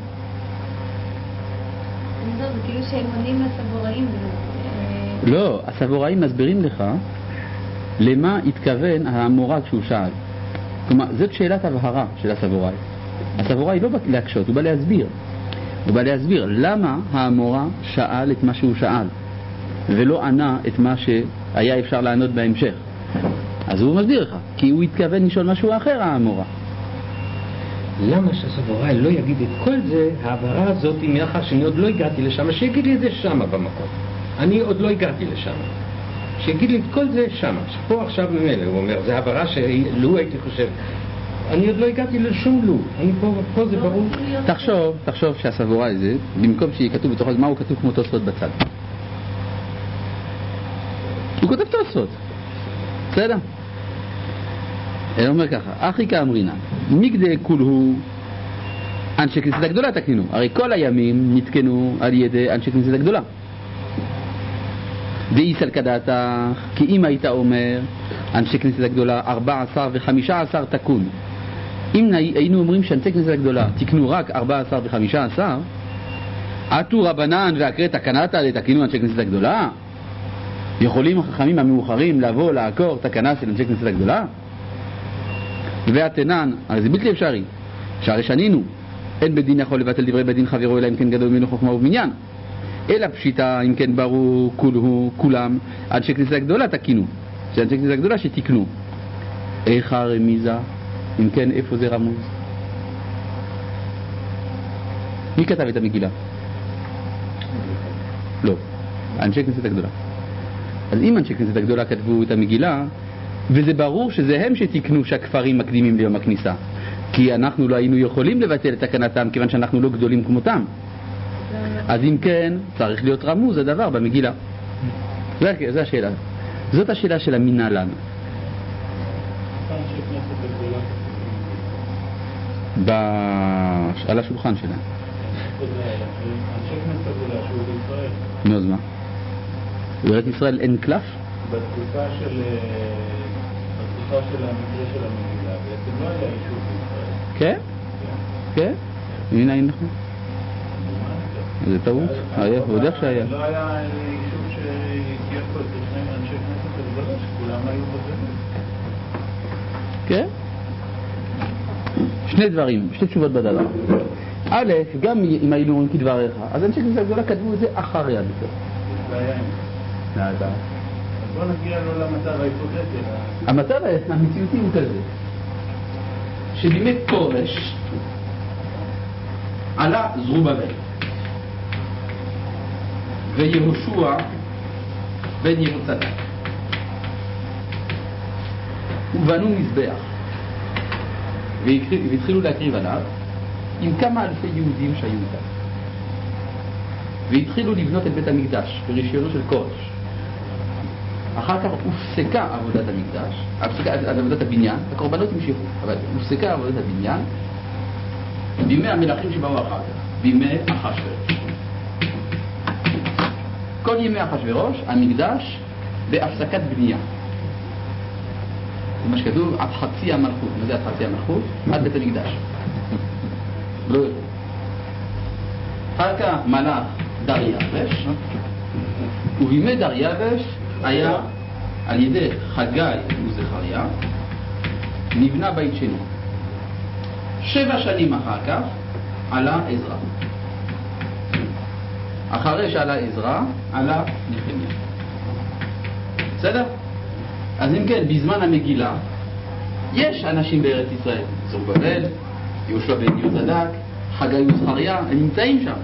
זה כאילו שהם עונים לסבוראים. לא, הסבוראים מסבירים לך למה התכוון האמורא כשהוא שאל. כלומר, זאת שאלת הבהרה של הסבוראי. הסבוראי לא בא להקשות, הוא בא להסביר. הוא בא להסביר למה האמורא שאל את מה שהוא שאל ולא ענה את מה שהיה אפשר לענות בהמשך. אז הוא מסביר לך, כי הוא התכוון לשאול משהו אחר האמורא. למה שהסבוראי לא יגיד את כל זה, ההבהרה הזאת, מאחר שאני עוד לא הגעתי לשם, שיגיד לי את זה שמה במקום. אני עוד לא הגעתי לשם. שיגיד לי את כל זה שמה. שפה עכשיו ממילא, הוא אומר, זה הבהרה שלו הייתי חושב. אני עוד לא הגעתי לשום לו. אני פה זה ברור. תחשוב שהסבוראי זה, במקום שיהיה כתוב בתוך הגמרא, הוא כתוב כמו תוספות בצד. הוא כותב תוספות. בסדר? הוא אומר ככה, אחי כאמרינן, מגדי כולהו אנשי כנסת הגדולה תקנינו. הרי כל הימים נתקנו על ידי אנשי כנסת הגדולה. ואיסל כדעתך, כי אם היית אומר אנשי כנסת הגדולה 14 ו-15 תקון, אם היינו אומרים שאנשי כנסת הגדולה תקנו רק 14 ו-15, עטו רבנן והקרא תקנתה לתקנו אנשי כנסת הגדולה? יכולים החכמים המאוחרים לבוא לעקור תקנה של אנשי כנסת הגדולה? והתנן, הרי זה בלתי אפשרי, שהרי שנינו, אין בדין יכול לבטל דברי בדין חברו אלא אם כן גדול ממנו חוכמה ובניין, אלא פשיטה אם כן ברור כולם אנשי כנסת הגדולה תקינו, שאנשי כנסת הגדולה שתקנו. איך הרמיזה? אם כן, איפה זה רמוז? מי כתב את המגילה? לא, אנשי כנסת הגדולה. אז אם אנשי כנסת הגדולה כתבו את המגילה, וזה ברור שזה הם שתיקנו שהכפרים מקדימים ליום הכניסה, כי אנחנו לא היינו יכולים לבטל את תקנתם כיוון שאנחנו לא גדולים כמותם. אז אם כן, צריך להיות רמוז הדבר במגילה. זה השאלה. זאת השאלה של המנהלן. על השולחן שלהם. אנשי כנסת הגדולה שהוא בישראל. נו, אז מה? בארץ ישראל אין קלף? בתקופה של המקרה של המגילה, בעצם לא היה יישוב בישראל. כן? כן? הנה, הנה נכון. זה טעות? הוא יודע שהיה. לא היה יישוב שהגיע פה את שני אנשי כנסת הגדולה, שכולם היו בגלות. כן? שני דברים, שתי תשובות בדבר. א', גם אם היינו אומרים כדבריך, אז אנשי כנסת הגדולה כתבו את זה אחרי הביטוי. זה היה עם זה. אז בוא נגיע לו למצב ההיפותטי. המצב המציאותי הוא כזה, שבימי כורש עלה זרובבל ויהושע בן יהוצדק ובנו מזבח והתחילו להקריב עליו עם כמה אלפי יהודים שהיו איתם, והתחילו לבנות את בית המקדש ברישיונו של כורש. אחר כך הופסקה עבודת המקדש, הופסקה עבודת הבניין, הקורבנות המשיכו, אבל הופסקה עבודת הבניין בימי המלכים שבאו אחר כך, בימי אחשוורוש. כל ימי אחשוורוש המקדש בהפסקת בנייה. זה מה שכתוב עד חצי המלכות. מה זה עד חצי המלכות? עד בית המקדש. לא יודע. אחר כך מלך דריווש, ובימי דריווש היה על ידי חגי וזכריה נבנה בית שני. 7 שנים אחר כך עלה עזרא. אחרי שעלה עזרא עלה נחמיה. בסדר? אז אם כן, בזמן המגילה יש אנשים בארץ ישראל, זרובבל, יהושע בן יהוצדק, חגי וזכריה, הם נמצאים שם.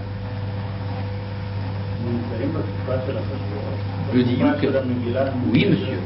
נמצאים בתקופה של אחשוורוש. בדיוק. Oui, monsieur.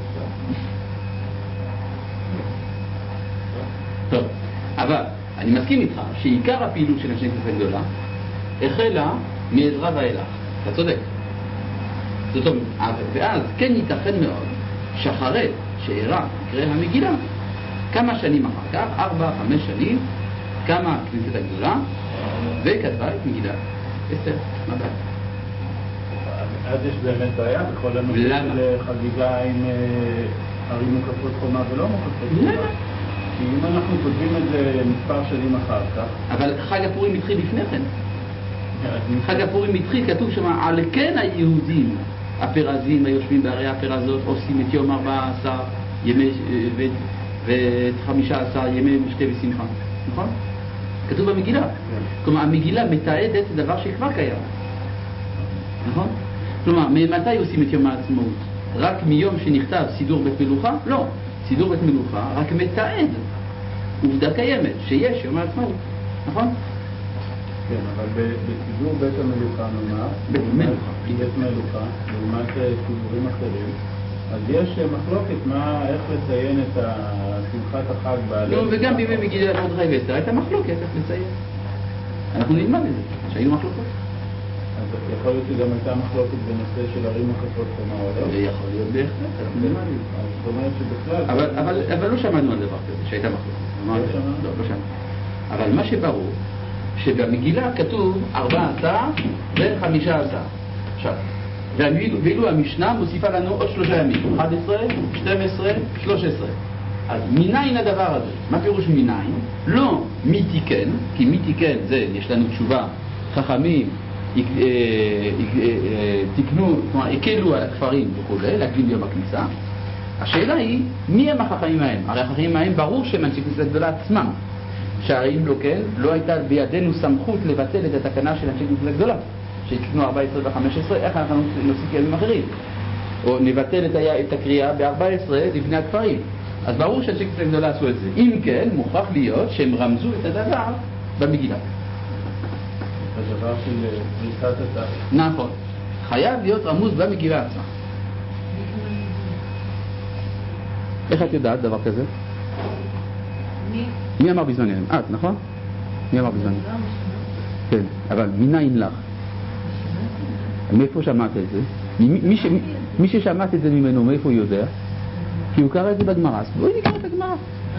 טוב, אבל אני מסכים איתך שעיקר הפעילות של אנשי כנסת הגדולה החלה מעזרא ואילך. אתה צודק. זאת אומרת, ואז כן ייתכן מאוד שאחרי שאירע מקרה המגילה, כמה שנים אחר כך, 4-5 שנים, קמה הכנסת הגדולה וכתבה את מגילת אסתר. מה בעיה? אז יש באמת בעיה בכל הנושא של חגיגה עם ערים מוקפות חומה ולא מוקפות חומה. כי אם אנחנו כותבים את זה מספר שנים אחר כך... אבל חג הפורים התחיל לפני כן. חג הפורים התחיל, כתוב שם, על כן היהודים הפרזים היושבים בערי הפרזות עושים את יום 14 ימי ו15 ימי משתה ושמחה. נכון? כתוב במגילה. כלומר, המגילה מתעדת דבר שכבר קיים. נכון? כלומר, ממתי עושים את יום העצמאות? רק מיום שנכתב סידור בית מלוכה? לא. סידור בית מלוכה רק מתעד עובדה קיימת, שיש יום העצמאות. נכון? כן, אבל בסידור בית המלוכה נאמר, בית מלוכה, לעומת סידורים אחרים, אז יש מחלוקת איך לציין את שמחת החג בעלי... לא, וגם בימי מגילת מרדכי ואסתר הייתה מחלוקת איך לציין. אנחנו נלמד את זה, שהיינו מחלוקות. אז יכול להיות שגם הייתה מחלוקת בנושא של ערים מוקפות חומה או לא? זה יכול להיות בהחלט, אנחנו נלמד את זה. זאת אומרת שבכלל... אבל לא שמענו על דבר כזה, שהייתה מחלוקת. לא שמענו. אבל מה שברור, שבמגילה כתוב 14 ו-15. עכשיו, ואילו המשנה מוסיפה לנו עוד 3 ימים, 11, 12, 13. אז מניין הדבר הזה? מה פירוש מניין? לא מי תיקן, כי מי תיקן זה, יש לנו תשובה, חכמים תיקנו, כלומר, הקלו על הכפרים וכו', להקדים ביום הכניסה. השאלה היא, מי הם החכמים ההם? הרי החכמים ההם ברור שהם אנשי כנסת הגדולה עצמם. שהרי אם לא כן, לא הייתה בידינו סמכות לבטל את התקנה של אנשי כנסת הגדולה, שתקנו 14 ו-15, איך אנחנו נוסיף ימים אחרים? או נבטל את הקריאה ב-14 לפני הכפרים. אז ברור שאנשי כנסת הגדולה עשו את זה. אם כן, מוכרח להיות שהם רמזו את הדבר במגילה. הדבר של פריסת התאריך. נכון. חייב להיות רמוז במגילה עצמה. איך את יודעת דבר כזה? מי אמר בזמניהם? את, נכון? מי אמר בזמניהם? כן, אבל מניין לך? מאיפה שמעת את זה? מי ששמעת את זה ממנו, מאיפה הוא יודע? כי הוא קרא את זה בגמרא, אז בואי נקרא את הגמרא.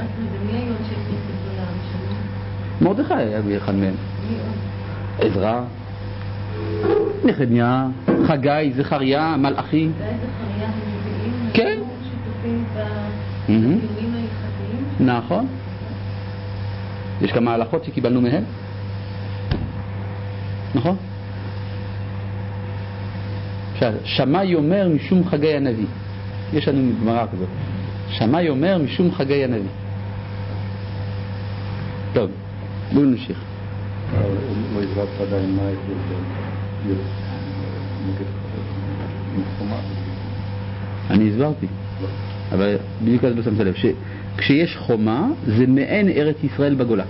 מרדכי היה אחד מהם. עזרא, נחמיה, חגי, זכריה, מלאכי. כן. נכון. יש כמה הלכות שקיבלנו מהם. נכון? שמאי אומר משום חגי הנביא. יש לנו גמרא כזאת. שמאי אומר משום חגי הנביא. טוב, בואו נמשיך. לא הסברת עדיין מה ההבדל בין נגד חומה? אני הסברתי. אבל בדיוק אז לא שמת לב שכשיש חומה זה מעין ארץ ישראל בגולה.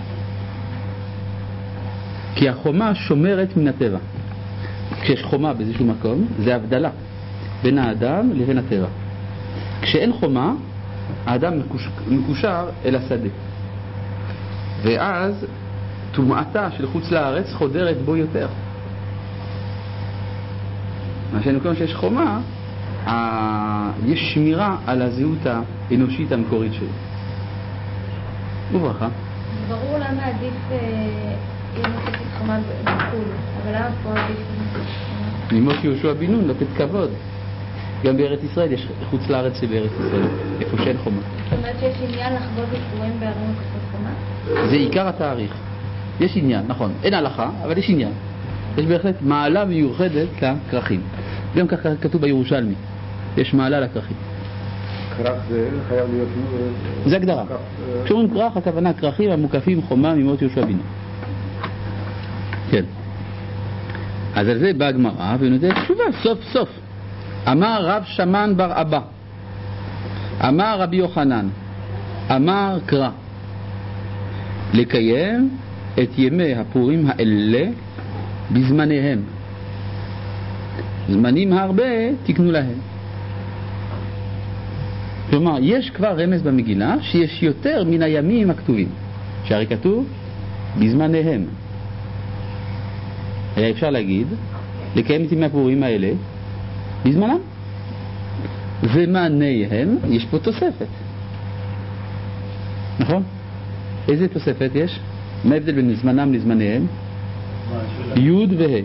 כי החומה שומרת מן הטבע. כשיש חומה באיזשהו מקום זה הבדלה בין האדם לבין הטבע. כשאין חומה האדם מקושר אל השדה, ואז טומאתה של חוץ לארץ חודרת בו יותר. מה שנקרא שיש חומה, יש שמירה על הזהות האנושית המקורית שלו. וברכה. ברור למה עדיף לנושא חומה בחול, אבל למה פה עדיף לנושא? לימוד יהושע בן נון לתת כבוד. גם בארץ ישראל יש חוץ לארץ שבארץ ישראל, איפה שאין חומה. זאת אומרת שיש עניין לחגוג איסורים בערים מוקפות חומה? זה עיקר התאריך. יש עניין, נכון. אין הלכה, אבל יש עניין. יש בהחלט מעלה מיוחדת לכרכים. גם ככה כתוב בירושלמי. יש מעלה לכרכים. כרך זה חייב להיות... זה הגדרה. כשאומרים כרך, הכוונה כרכים המוקפים חומה ממות יהושע בן נון. כן. אז על זה באה הגמרא ונותנת תשובה סוף סוף. אמר רב שמן בר אבא, אמר רבי יוחנן, אמר קרא, לקיים את ימי הפורים האלה בזמניהם, זמנים הרבה תקנו להם. כלומר, יש כבר רמז במגילה שיש יותר מן הימים הכתובים, שהרי כתוב בזמניהם. היה אפשר להגיד לקיים את ימי הפורים האלה בזמנם. זמניהם, יש פה תוספת, נכון? איזה תוספת יש? מה ההבדל בין זמנם לזמניהם? י' וה'.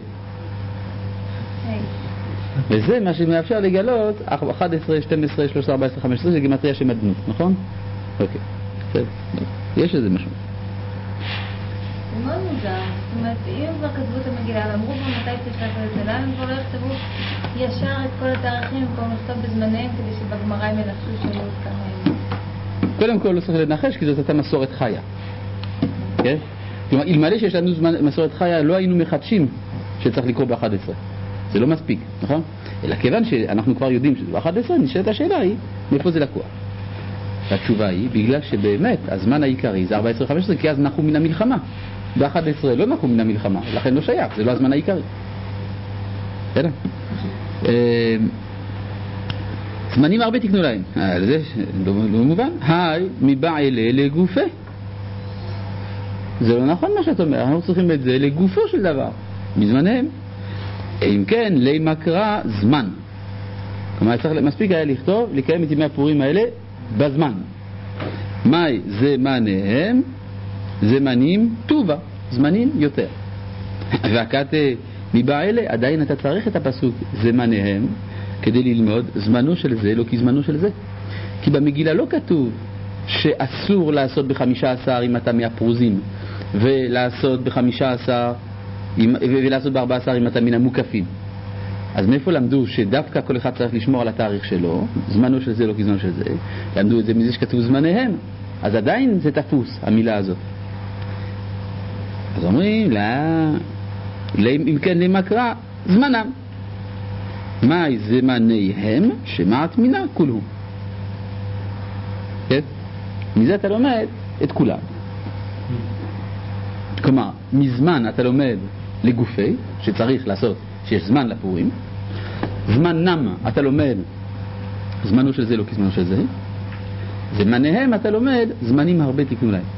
וזה מה שמאפשר לגלות 11, 12, 13, 14, 15 זה גימטריה של מדנות, נכון? אוקיי, בסדר, יש לזה משהו. זה מאוד מוזר. זאת אומרת, אם כבר כתבו את המגילה ואמרו כבר מתי תפתח את זה, למה הם כבר לא יכתבו ישר את כל התאריכים במקום לכתוב בזמניהם כדי שבגמרא הם ינחשו שלא עוד כמה ימים? קודם כל לא צריך לנחש כי זאת הייתה מסורת חיה. כן? כלומר, אלמלא שיש לנו מסורת חיה לא היינו מחדשים שצריך לקרוא ב-11. זה לא מספיק, נכון? אלא כיוון שאנחנו כבר יודעים שזה ב-11, נשאלת השאלה היא מאיפה זה לקוח. והתשובה היא בגלל שבאמת הזמן העיקרי זה 14-15 כי אז נחו מן המלחמה. ב-11 לא נחו מן המלחמה, לכן לא שייך, זה לא הזמן העיקרי. בסדר? זמנים הרבה תקנו להם. זה לא מובן. היי מבא אלה לגופה. זה לא נכון מה שאת אומר, אנחנו צריכים את זה לגופו של דבר, בזמניהם. אם כן, לימה קרא זמן. כלומר, מספיק היה לכתוב, לקיים את ימי הפורים האלה בזמן. מהי זמניהם? זמנים טובה, זמנים יותר. והקט מבא אלה, עדיין אתה צריך את הפסוק זמניהם, כדי ללמוד זמנו של זה, לא כזמנו של זה. כי במגילה לא כתוב שאסור לעשות ב-15 אם אתה מהפרוזים, ולעשות ב-15 ולעשות ב-14 אם אתה מן המוקפים. אז מאיפה למדו שדווקא כל אחד צריך לשמור על התאריך שלו, זמנו של זה לא כזמנו של זה? למדו את זה מזה שכתוב זמניהם. אז עדיין זה תפוס, המילה הזאת. אז אומרים, אם כן למה קרא, זמנם. מהי זמניהם? שמעת מינה כולו. כן? מזה אתה לומד את כולם. כלומר, מזמן אתה לומד לגופי, שצריך לעשות, שיש זמן לפורים. זמנם אתה לומד, זמנו של זה לא כזמנו של זה. זמניהם אתה לומד, זמנים הרבה תקנו להם.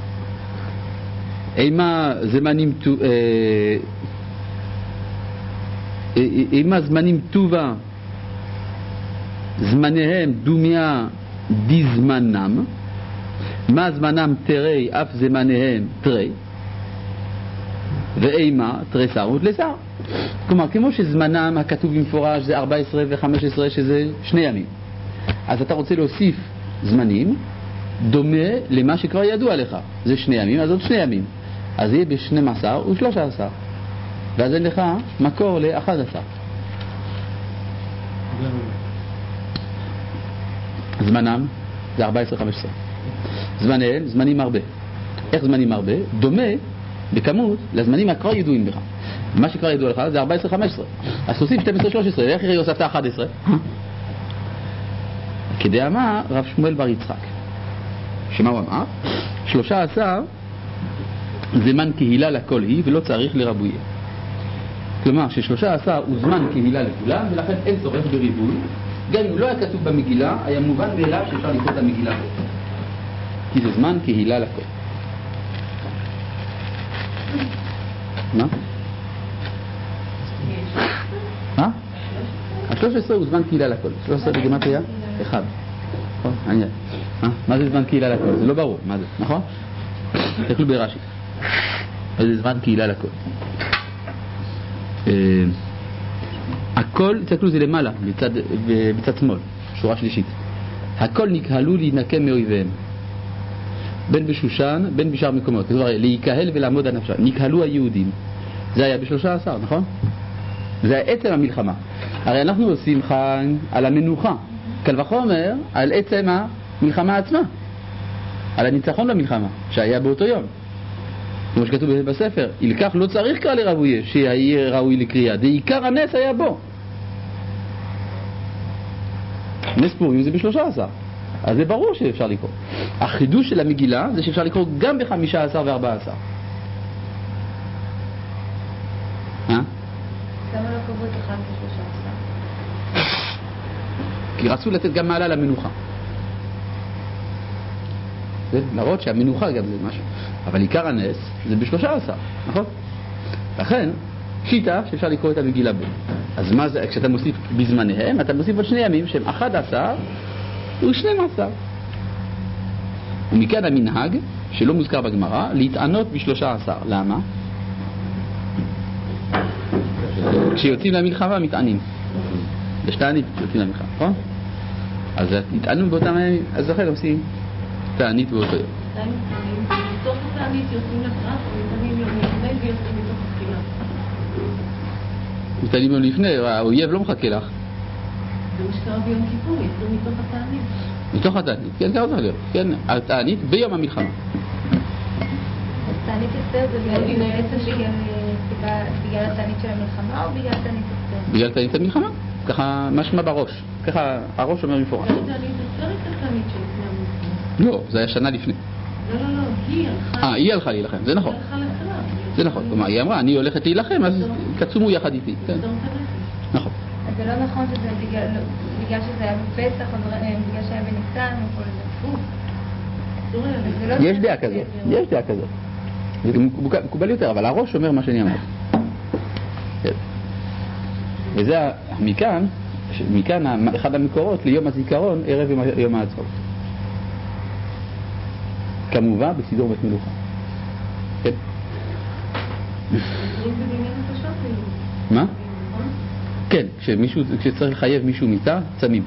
אימה זמנים טובה, זמניהם דומיה דזמנם, מה זמנם תרי, אף זמניהם תרי, ואימה תרי שרות לשר. כלומר, כמו שזמנם הכתוב במפורש זה 14 ו-15 שזה 2 ימים, אז אתה רוצה להוסיף זמנים דומה למה שכבר ידוע לך, זה 2 ימים, אז עוד 2 ימים, אז יהיה ב-12 ו-13, ואז אין לך מקור ל-11. זמנם זה 14-15. זמניהם, זמנים הרבה. איך זמנים הרבה? דומה בכמות לזמנים הכבר ידועים לך. מה שכבר ידוע לך זה 14-15. אז תוסיף 12-13, ואיך הוספת 11? כדי אמר רב שמואל בר יצחק, שמה הוא אמר? 13 זמן קהילה לכל היא ולא צריך לרבויה. כלומר ש13 הוא זמן קהילה לכולם, ולכן אין צורך בריבוי. גם אם לא היה כתוב במגילה, היה מובן מאליו שאפשר לקרוא את המגילה בו, כי זה זמן קהילה לכל. מה? מה? ה-13 הוא זמן קהילה לכל. 13 בגימטריה? 1. נכון? מעניין. מה זה זמן קהילה לכל? זה לא ברור. מה זה? נכון? תסתכלו ברש"י. זה זמן קהילה לכל. הכל, תסתכלו, זה למעלה, בצד שמאל, שורה שלישית. הכל נקהלו להינקם מאויביהם, בין בשושן, בין בשאר מקומות. כלומר, להיקהל ולעמוד על נפשם. נקהלו היהודים. זה היה ב13, נכון? זה היה עצם המלחמה. הרי אנחנו עושים חג על המנוחה, קל וחומר על עצם המלחמה עצמה, על הניצחון במלחמה שהיה באותו יום, כמו שכתוב בספר. ילקח לא צריך קרא לרבויה שיהיה ראוי לקריאה, בעיקר הנס היה בו. נס פורים זה ב13, אז זה ברור שאפשר לקרוא. החידוש של המגילה זה שאפשר לקרוא גם ב15 ו14. למה לא קבעו את אחד ב13? כי רצו לתת גם מעלה למנוחה, להראות שהמנוחה גם זה משהו, אבל עיקר הנס זה ב13, נכון? לכן שיטה שאפשר לקרוא את המגילה בו. אז מה זה, כשאתה מוסיף בזמניהם אתה מוסיף עוד 2 ימים שהם 11 ו12, ומכאן המנהג שלא מוזכר בגמרא להתענות ב13. למה? כשיוצאים למלחמה מתענים, בשתענית יוצאים למלחמה, נכון? אז התענו באותם ימים, אז לכן עושים תענית באותו יום. בתוך התענית יוצאים לקרב, מתענים יום לפני ויוצאים מתוך התחילה. מתענים יום לפני, האויב לא מחכה לך. זה מה שקרה ביום כיפור, יצאו מתוך התענית. מתוך התענית, כן, ככה צריך להיות. כן, התענית ביום המלחמה. אז תענית אסתר זה בגלל התענית של המלחמה או בגלל תענית אסתר? בגלל תענית המלחמה, ככה משמע בראש, ככה הראש אומר מפורש. תענית אסתר את התענית שלפני המלחמה. לא, זה היה שנה לפני. לא, היא הלכה להילחם, זה נכון. היא הלכה לקרב. זה נכון, כלומר היא אמרה אני הולכת להילחם, אז קצומו יחד איתי. נכון. אז זה לא נכון שזה בגלל שזה היה בפסח או בגלל שהיה בניסן או כל זה. יש דעה כזאת, יש דעה כזאת, זה מקובל יותר, אבל הראש אומר מה שאני אמר. וזה מכאן אחד המקורות ליום הזיכרון ערב יום העצמאות, כמובן בסידור בית מלוכה. כן. מה? כן, כשצריך לחייב מישהו מיתה, צמים.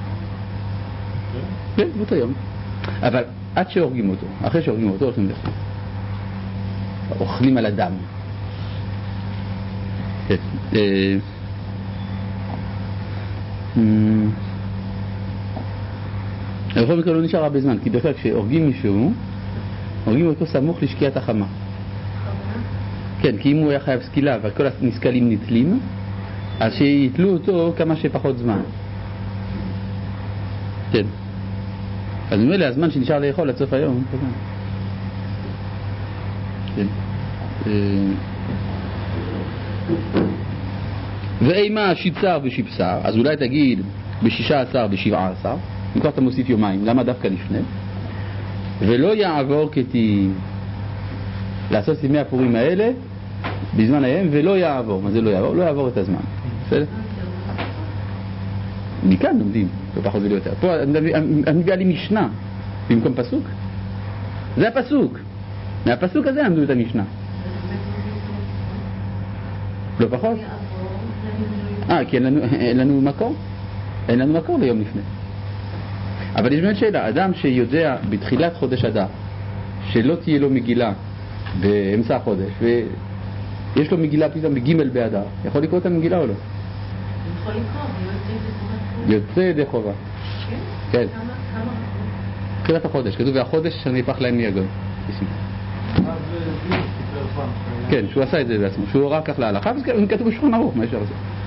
כן, באותו יום. אבל עד שהורגים אותו, אחרי שהורגים אותו הולכים לאכול, אוכלים על הדם. כן. בכל מקרה לא נשאר הרבה זמן, כי בכלל כשהורגים מישהו, הורגים אותו סמוך לשקיעת החמה. כן, כי אם הוא היה חייב סקילה וכל הנסקלים נטלים, אז שיתלו אותו כמה שפחות זמן. כן. אז נראה לי הזמן שנשאר לאכול עד סוף היום. כן. ואימה שיצר ושיפסר, אז אולי תגיד ב16 ו17, אם כבר אתה מוסיף יומיים, למה דווקא לפני? ולא יעבור כתי, לעשות ימי הפורים האלה בזמן ההם, ולא יעבור. מה זה לא יעבור? לא יעבור את הזמן. בסדר? מכאן לומדים, לא פחות ולא יותר. פה אני מביא לי משנה במקום פסוק. זה הפסוק. מהפסוק הזה עמדו את המשנה. לא פחות? כי אין לנו מקור? אין לנו מקור ליום לפני. אבל יש באמת שאלה, אדם שיודע בתחילת חודש אדר שלא תהיה לו מגילה באמצע החודש ויש לו מגילה פתאום בג' באדר, יכול לקרוא את המגילה או לא? יכול לקרוא, יוצא ידי חובה. כן. תחילת החודש, כתוב והחודש אני הפך להם מיגון. כן, שהוא עשה את זה בעצמו, שהוא הורה כך להלכה, וזה כתוב בשולחן ערוך, מה אפשר לעשות?